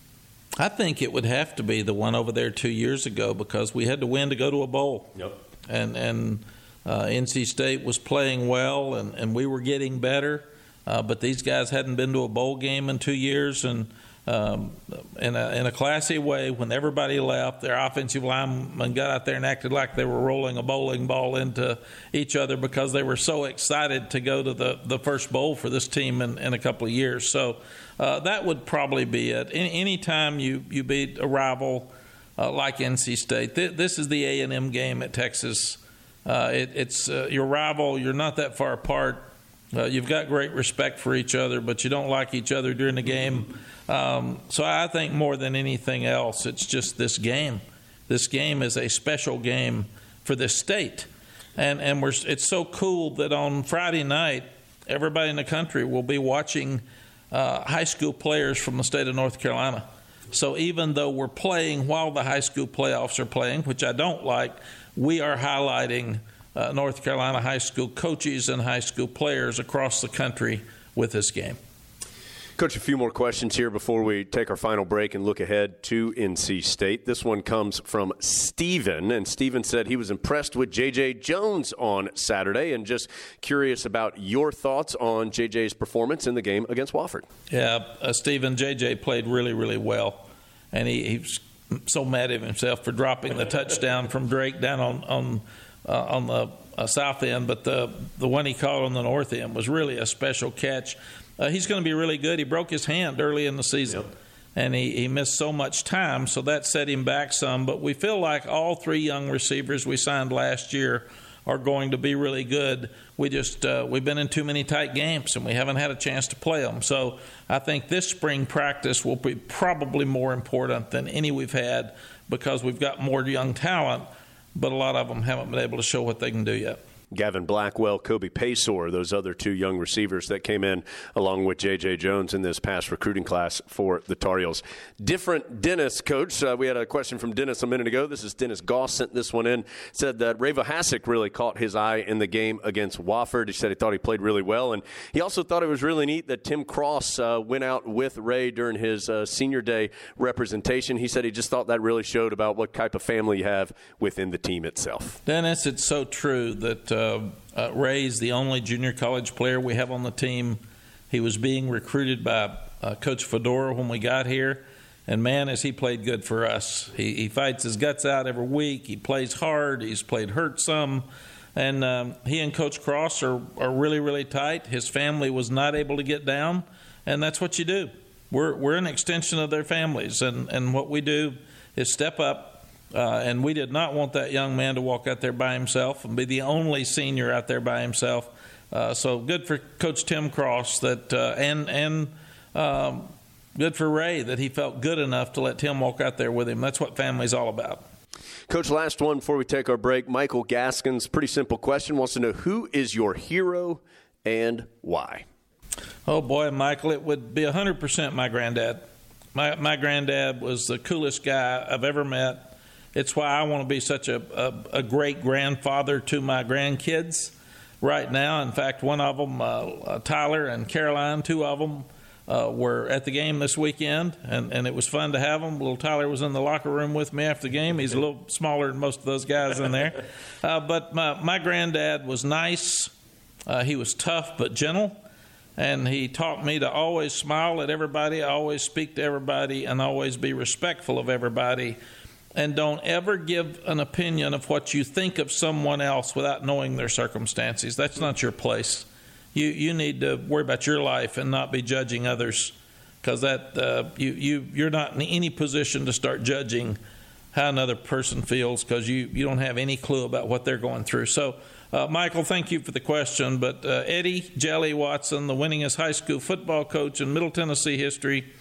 I think it would have to be the one over there two years ago because we had to win to go to a bowl.
Yep. And
and uh, N C State was playing well, and, and we were getting better. Uh, but these guys hadn't been to a bowl game in two years. And um, in, a, in a classy way, when everybody left, their offensive linemen got out there and acted like they were rolling a bowling ball into each other because they were so excited to go to the, the first bowl for this team in, in a couple of years. So uh, that would probably be it. Any time you, you beat a rival uh, like N C State, th- this is the A and M game at Texas. Uh, it, it's uh, your rival. You're not that far apart. Uh, you've got great respect for each other, but you don't like each other during the game. Um, so I think more than anything else, it's just this game. This game is a special game for this state. And and we're it's so cool that on Friday night, everybody in the country will be watching uh, high school players from the state of North Carolina. So even though we're playing while the high school playoffs are playing, which I don't like, we are highlighting uh, North Carolina high school coaches and high school players across the country with this game.
Coach, a few more questions here before we take our final break and look ahead to N C State. This one comes from Steven, and Steven said he was impressed with J J. Jones on Saturday and just curious about your thoughts on J J's performance in the game against Wofford.
Yeah, uh, Steven, J J played really, really well, and he, he was so mad at himself for dropping the touchdown from Drake down on on, uh, on the uh, south end, but the, the one he caught on the north end was really a special catch. Uh, he's going to be really good. He broke his hand early in the season, yep. and he, he missed so much time, so that set him back some. But we feel like all three young receivers we signed last year are going to be really good. We just uh, we've been in too many tight games, and we haven't had a chance to play them. So I think this spring practice will be probably more important than any we've had because we've got more young talent, but a lot of them haven't been able to show what they can do yet.
Gavin Blackwell, Kobe Paysour, those other two young receivers that came in along with J J. Jones in this past recruiting class for the Tar Heels. Different Dennis, Coach. Uh, we had a question from Dennis a minute ago. This is Dennis Goss sent this one in. Said that Ray Vohasek really caught his eye in the game against Wofford. He said he thought he played really well, and he also thought it was really neat that Tim Cross uh, went out with Ray during his uh, senior day representation. He said he just thought that really showed about what type of family you have within the team itself.
Dennis, it's so true that uh, uh, Ray's the only junior college player we have on the team. He was being recruited by uh, Coach Fedora when we got here, and man, has he played good for us. He, he fights his guts out every week. He plays hard. He's played hurt some, and um, he and Coach Cross are, are really, really tight. His family was not able to get down, and that's what you do. We're we're an extension of their families, and, and what we do is step up. Uh, and we did not want that young man to walk out there by himself and be the only senior out there by himself. Uh, so good for Coach Tim Cross that, uh, and and um, good for Ray that he felt good enough to let Tim walk out there with him. That's what family's all about.
Coach, last one before we take our break. Michael Gaskins, pretty simple question, wants to know who is your hero and why?
Oh, boy, Michael, it would be one hundred percent my granddad. My, my granddad was the coolest guy I've ever met. It's why I want to be such a, a, a great grandfather to my grandkids right now. In fact, one of them, uh, uh, Tyler and Caroline, two of them uh, were at the game this weekend, and, and it was fun to have them. Little Tyler was in the locker room with me after the game. He's a little smaller than most of those guys in there. Uh, but my, my granddad was nice. Uh, he was tough but gentle, and he taught me to always smile at everybody, always speak to everybody, and always be respectful of everybody. And don't ever give an opinion of what you think of someone else without knowing their circumstances. That's not your place. You you need to worry about your life and not be judging others, because that uh, you you you're not in any position to start judging how another person feels, because you you don't have any clue about what they're going through. So, uh, Michael, thank you for the question. But uh, Eddie Jelly Watson, the winningest high school football coach in Middle Tennessee history,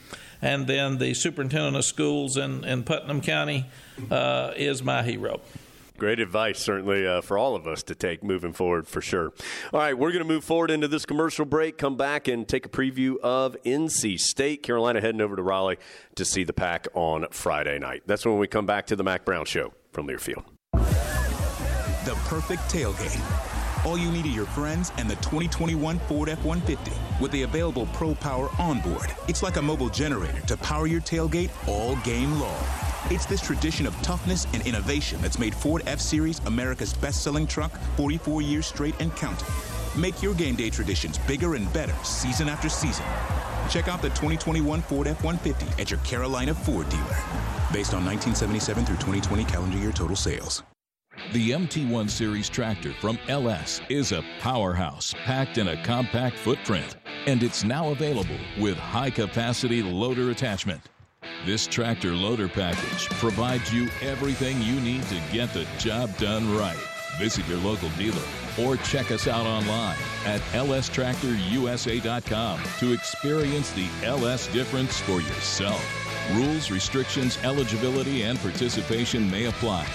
And then the superintendent of schools in, in Putnam County uh, is my hero.
Great advice, certainly, uh, for all of us to take moving forward, for sure. All right, we're going to move forward into this commercial break, come back and take a preview of N C State. Carolina heading over to Raleigh to see the Pack on Friday night. That's when we come back to the Mac Brown Show from Learfield.
The perfect tailgate. All you need are your friends and the twenty twenty-one Ford F one fifty with the available Pro Power onboard. It's like a mobile generator to power your tailgate all game long. It's this tradition of toughness and innovation that's made Ford F-Series America's best-selling truck forty-four years straight and counting. Make your game day traditions bigger and better season after season. Check out the twenty twenty-one Ford F one fifty at your Carolina Ford dealer. Based on nineteen seventy-seven through twenty twenty calendar year total sales.
The M T one Series tractor from L S is a powerhouse packed in a compact footprint, and it's now available with high-capacity loader attachment. This tractor loader package provides you everything you need to get the job done right. Visit your local dealer or check us out online at L S tractor U S A dot com to experience the L S difference for yourself. Rules, restrictions, eligibility, and participation may apply.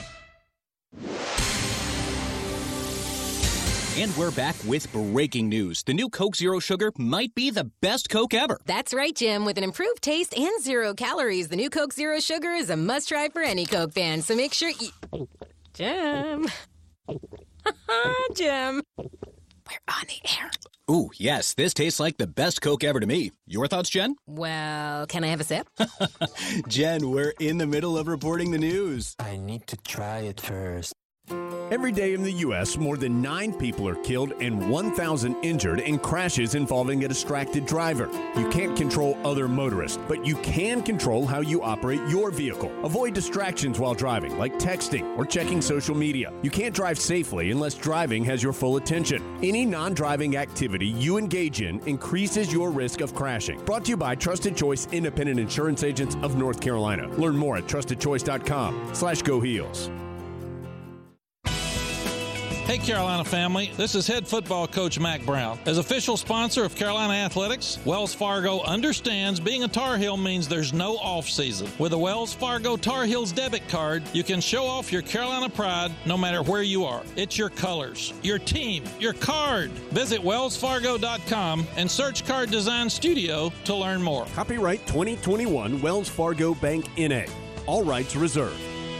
And we're back with breaking news. The new Coke Zero Sugar might be the best Coke ever.
That's right, Jim. With an improved taste and zero calories, the new Coke Zero Sugar is a must-try for any Coke fan. So make sure you... Jim. Jim. We're on the air.
Ooh, yes, this tastes like the best Coke ever to me. Your thoughts, Jen?
Well, can I have a sip?
Jen, we're in the middle of reporting the news.
I need to try it first.
Every day in the U S, more than nine people are killed and one thousand injured in crashes involving a distracted driver. You can't control other motorists, but you can control how you operate your vehicle. Avoid distractions while driving, like texting or checking social media. You can't drive safely unless driving has your full attention. Any non-driving activity you engage in increases your risk of crashing. Brought to you by Trusted Choice Independent Insurance Agents of North Carolina. Learn more at trusted choice dot com slash go heels.
Hey, Carolina family, this is head football coach Mac Brown. As official sponsor of Carolina Athletics, Wells Fargo understands being a Tar Heel means there's no off-season. With a Wells Fargo Tar Heels debit card, you can show off your Carolina pride no matter where you are. It's your colors, your team, your card. Visit wells fargo dot com and search Card Design Studio to learn more.
Copyright twenty twenty-one Wells Fargo Bank N A. All rights reserved.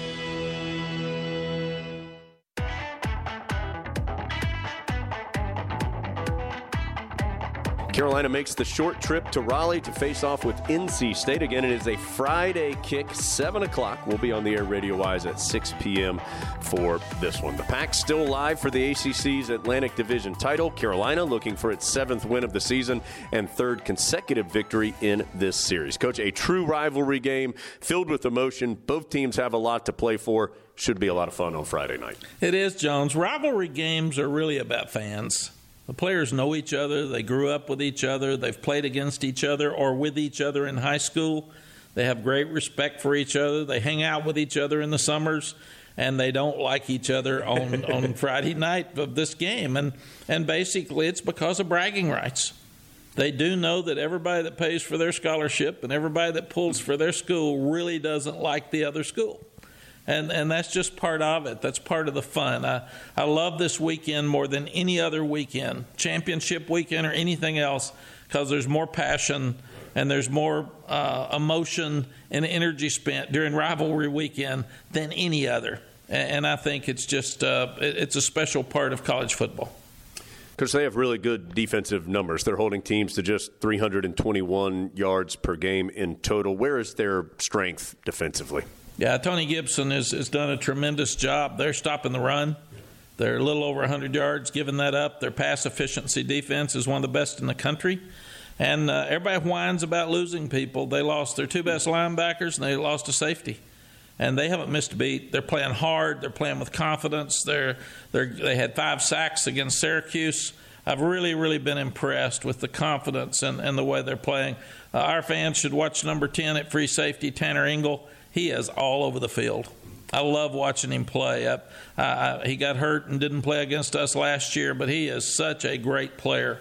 Carolina makes the short trip to Raleigh to face off with N C State. Again, it is a Friday kick, seven o'clock. We'll be on the air radio-wise at six p.m. for this one. The Pack's still alive for the A C C's Atlantic Division title. Carolina looking for its seventh win of the season and third consecutive victory in this series. Coach, a true rivalry game filled with emotion. Both teams have a lot to play for. Should be a lot of fun on Friday night.
It is, Jones. Rivalry games are really about fans. The players know each other. They grew up with each other. They've played against each other or with each other in high school. They have great respect for each other. They hang out with each other in the summers, and they don't like each other on, on Friday night of this game. And, and basically it's because of bragging rights. They do know that everybody that pays for their scholarship and everybody that pulls for their school really doesn't like the other school. And and that's just part of it. That's part of the fun. I, I love this weekend more than any other weekend, championship weekend or anything else, because there's more passion and there's more uh, emotion and energy spent during rivalry weekend than any other. And, and I think it's just uh, it, it's a special part of college football.
Because they have really good defensive numbers. They're holding teams to just three hundred twenty-one yards per game in total. Where is their strength defensively?
Yeah, Tony Gibson has, has done a tremendous job. They're stopping the run. They're a little over one hundred yards, giving that up. Their pass efficiency defense is one of the best in the country. And uh, everybody whines about losing people. They lost their two best linebackers, and they lost a safety. And they haven't missed a beat. They're playing hard. They're playing with confidence. They're, they're, they had five sacks against Syracuse. I've really, really been impressed with the confidence and, and the way they're playing. Uh, our fans should watch number ten at free safety, Tanner Engel. He is all over the field. I love watching him play. I, I, he got hurt and didn't play against us last year, but he is such a great player.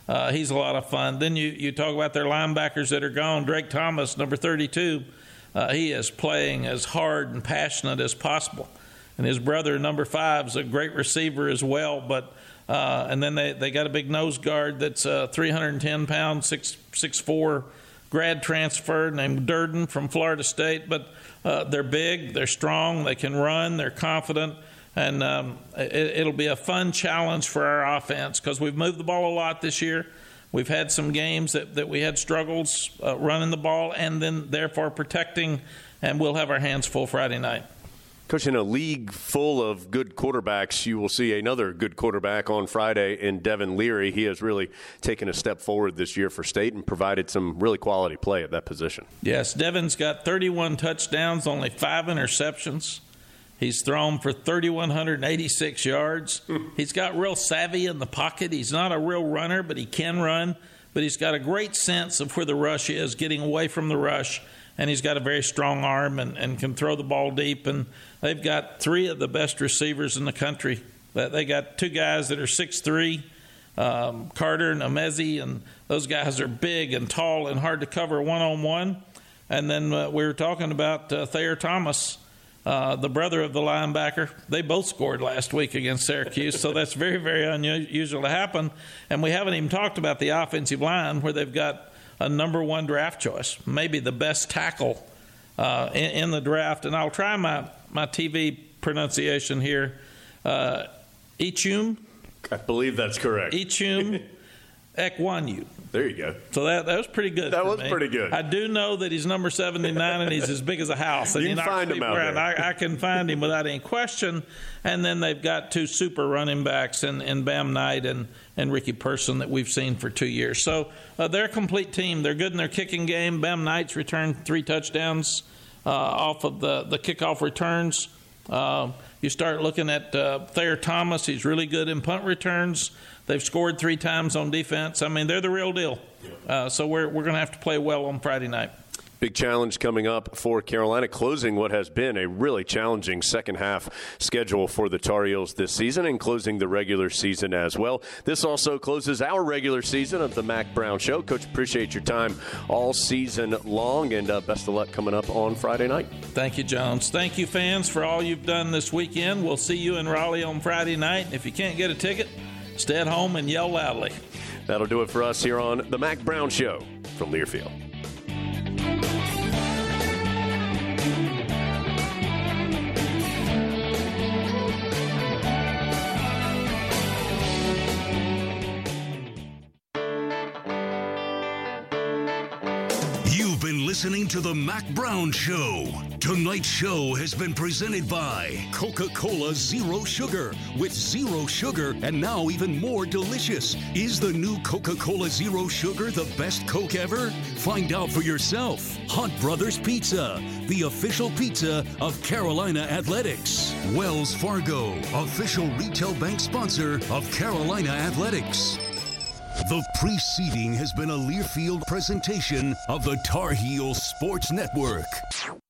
Uh, he's a lot of fun. Then you, you talk about their linebackers that are gone. Drake Thomas, number thirty-two, uh, he is playing as hard and passionate as possible. And his brother, number five, is a great receiver as well. But uh, and then they, they got a big nose guard that's uh, three hundred ten pounds, six six four, grad transfer named Durden from Florida State. But uh, they're big, they're strong, they can run, they're confident. And um, it, it'll be a fun challenge for our offense because we've moved the ball a lot this year. We've had some games that, that we had struggles uh, running the ball and then therefore protecting, and we'll have our hands full Friday night.
Coach, in a league full of good quarterbacks, you will see another good quarterback on Friday in Devin Leary. He has really taken a step forward this year for State and provided some really quality play at that position.
Yes, Devin's got thirty-one touchdowns, only five interceptions. He's thrown for three thousand one hundred eighty-six yards. He's got real savvy in the pocket. He's not a real runner, but he can run. But he's got a great sense of where the rush is, getting away from the rush. And he's got a very strong arm and, and can throw the ball deep. And they've got three of the best receivers in the country. They got two guys that are six three, um, Carter and Amezi, and those guys are big and tall and hard to cover one-on-one. And then uh, we were talking about uh, Thayer Thomas, uh, the brother of the linebacker. They both scored last week against Syracuse, so that's very, very unusual to happen. And we haven't even talked about the offensive line where they've got a number one draft choice, maybe the best tackle uh, in, in the draft. And I'll try my, my T V pronunciation here. Uh, Ichum?
I believe that's correct.
Ichum Ekwanyu.
There you go.
So that that was pretty good.
That
for
was
me.
pretty good.
I do know that he's number seventy-nine and he's as big as a house. And
you can find him out there.
I, I can find him without any question. And then they've got two super running backs in, in Bam Knight and, and Ricky Person that we've seen for two years. So uh, they're a complete team. They're good in their kicking game. Bam Knight's returned three touchdowns uh, off of the, the kickoff returns. Uh, you start looking at uh, Thayer Thomas. He's really good in punt returns. They've scored three times on defense. I mean, they're the real deal. Uh, so we're we're going to have to play well on Friday night.
Big challenge coming up for Carolina, closing what has been a really challenging second half schedule for the Tar Heels this season and closing the regular season as well. This also closes our regular season of the Mac Brown Show. Coach, appreciate your time all season long, and uh, best of luck coming up on Friday night.
Thank you, Jones. Thank you, fans, for all you've done this weekend. We'll see you in Raleigh on Friday night. If you can't get a ticket, stay at home and yell loudly.
That'll do it for us here on the Mac Brown Show from Learfield.
You've been listening to the Mac Brown Show. Tonight's show has been presented by Coca-Cola Zero Sugar. With zero sugar and now even more delicious. Is the new Coca-Cola Zero Sugar the best Coke ever? Find out for yourself. Hunt Brothers Pizza, the official pizza of Carolina Athletics. Wells Fargo, official retail bank sponsor of Carolina Athletics. The preceding has been a Learfield presentation of the Tar Heels Sports Network.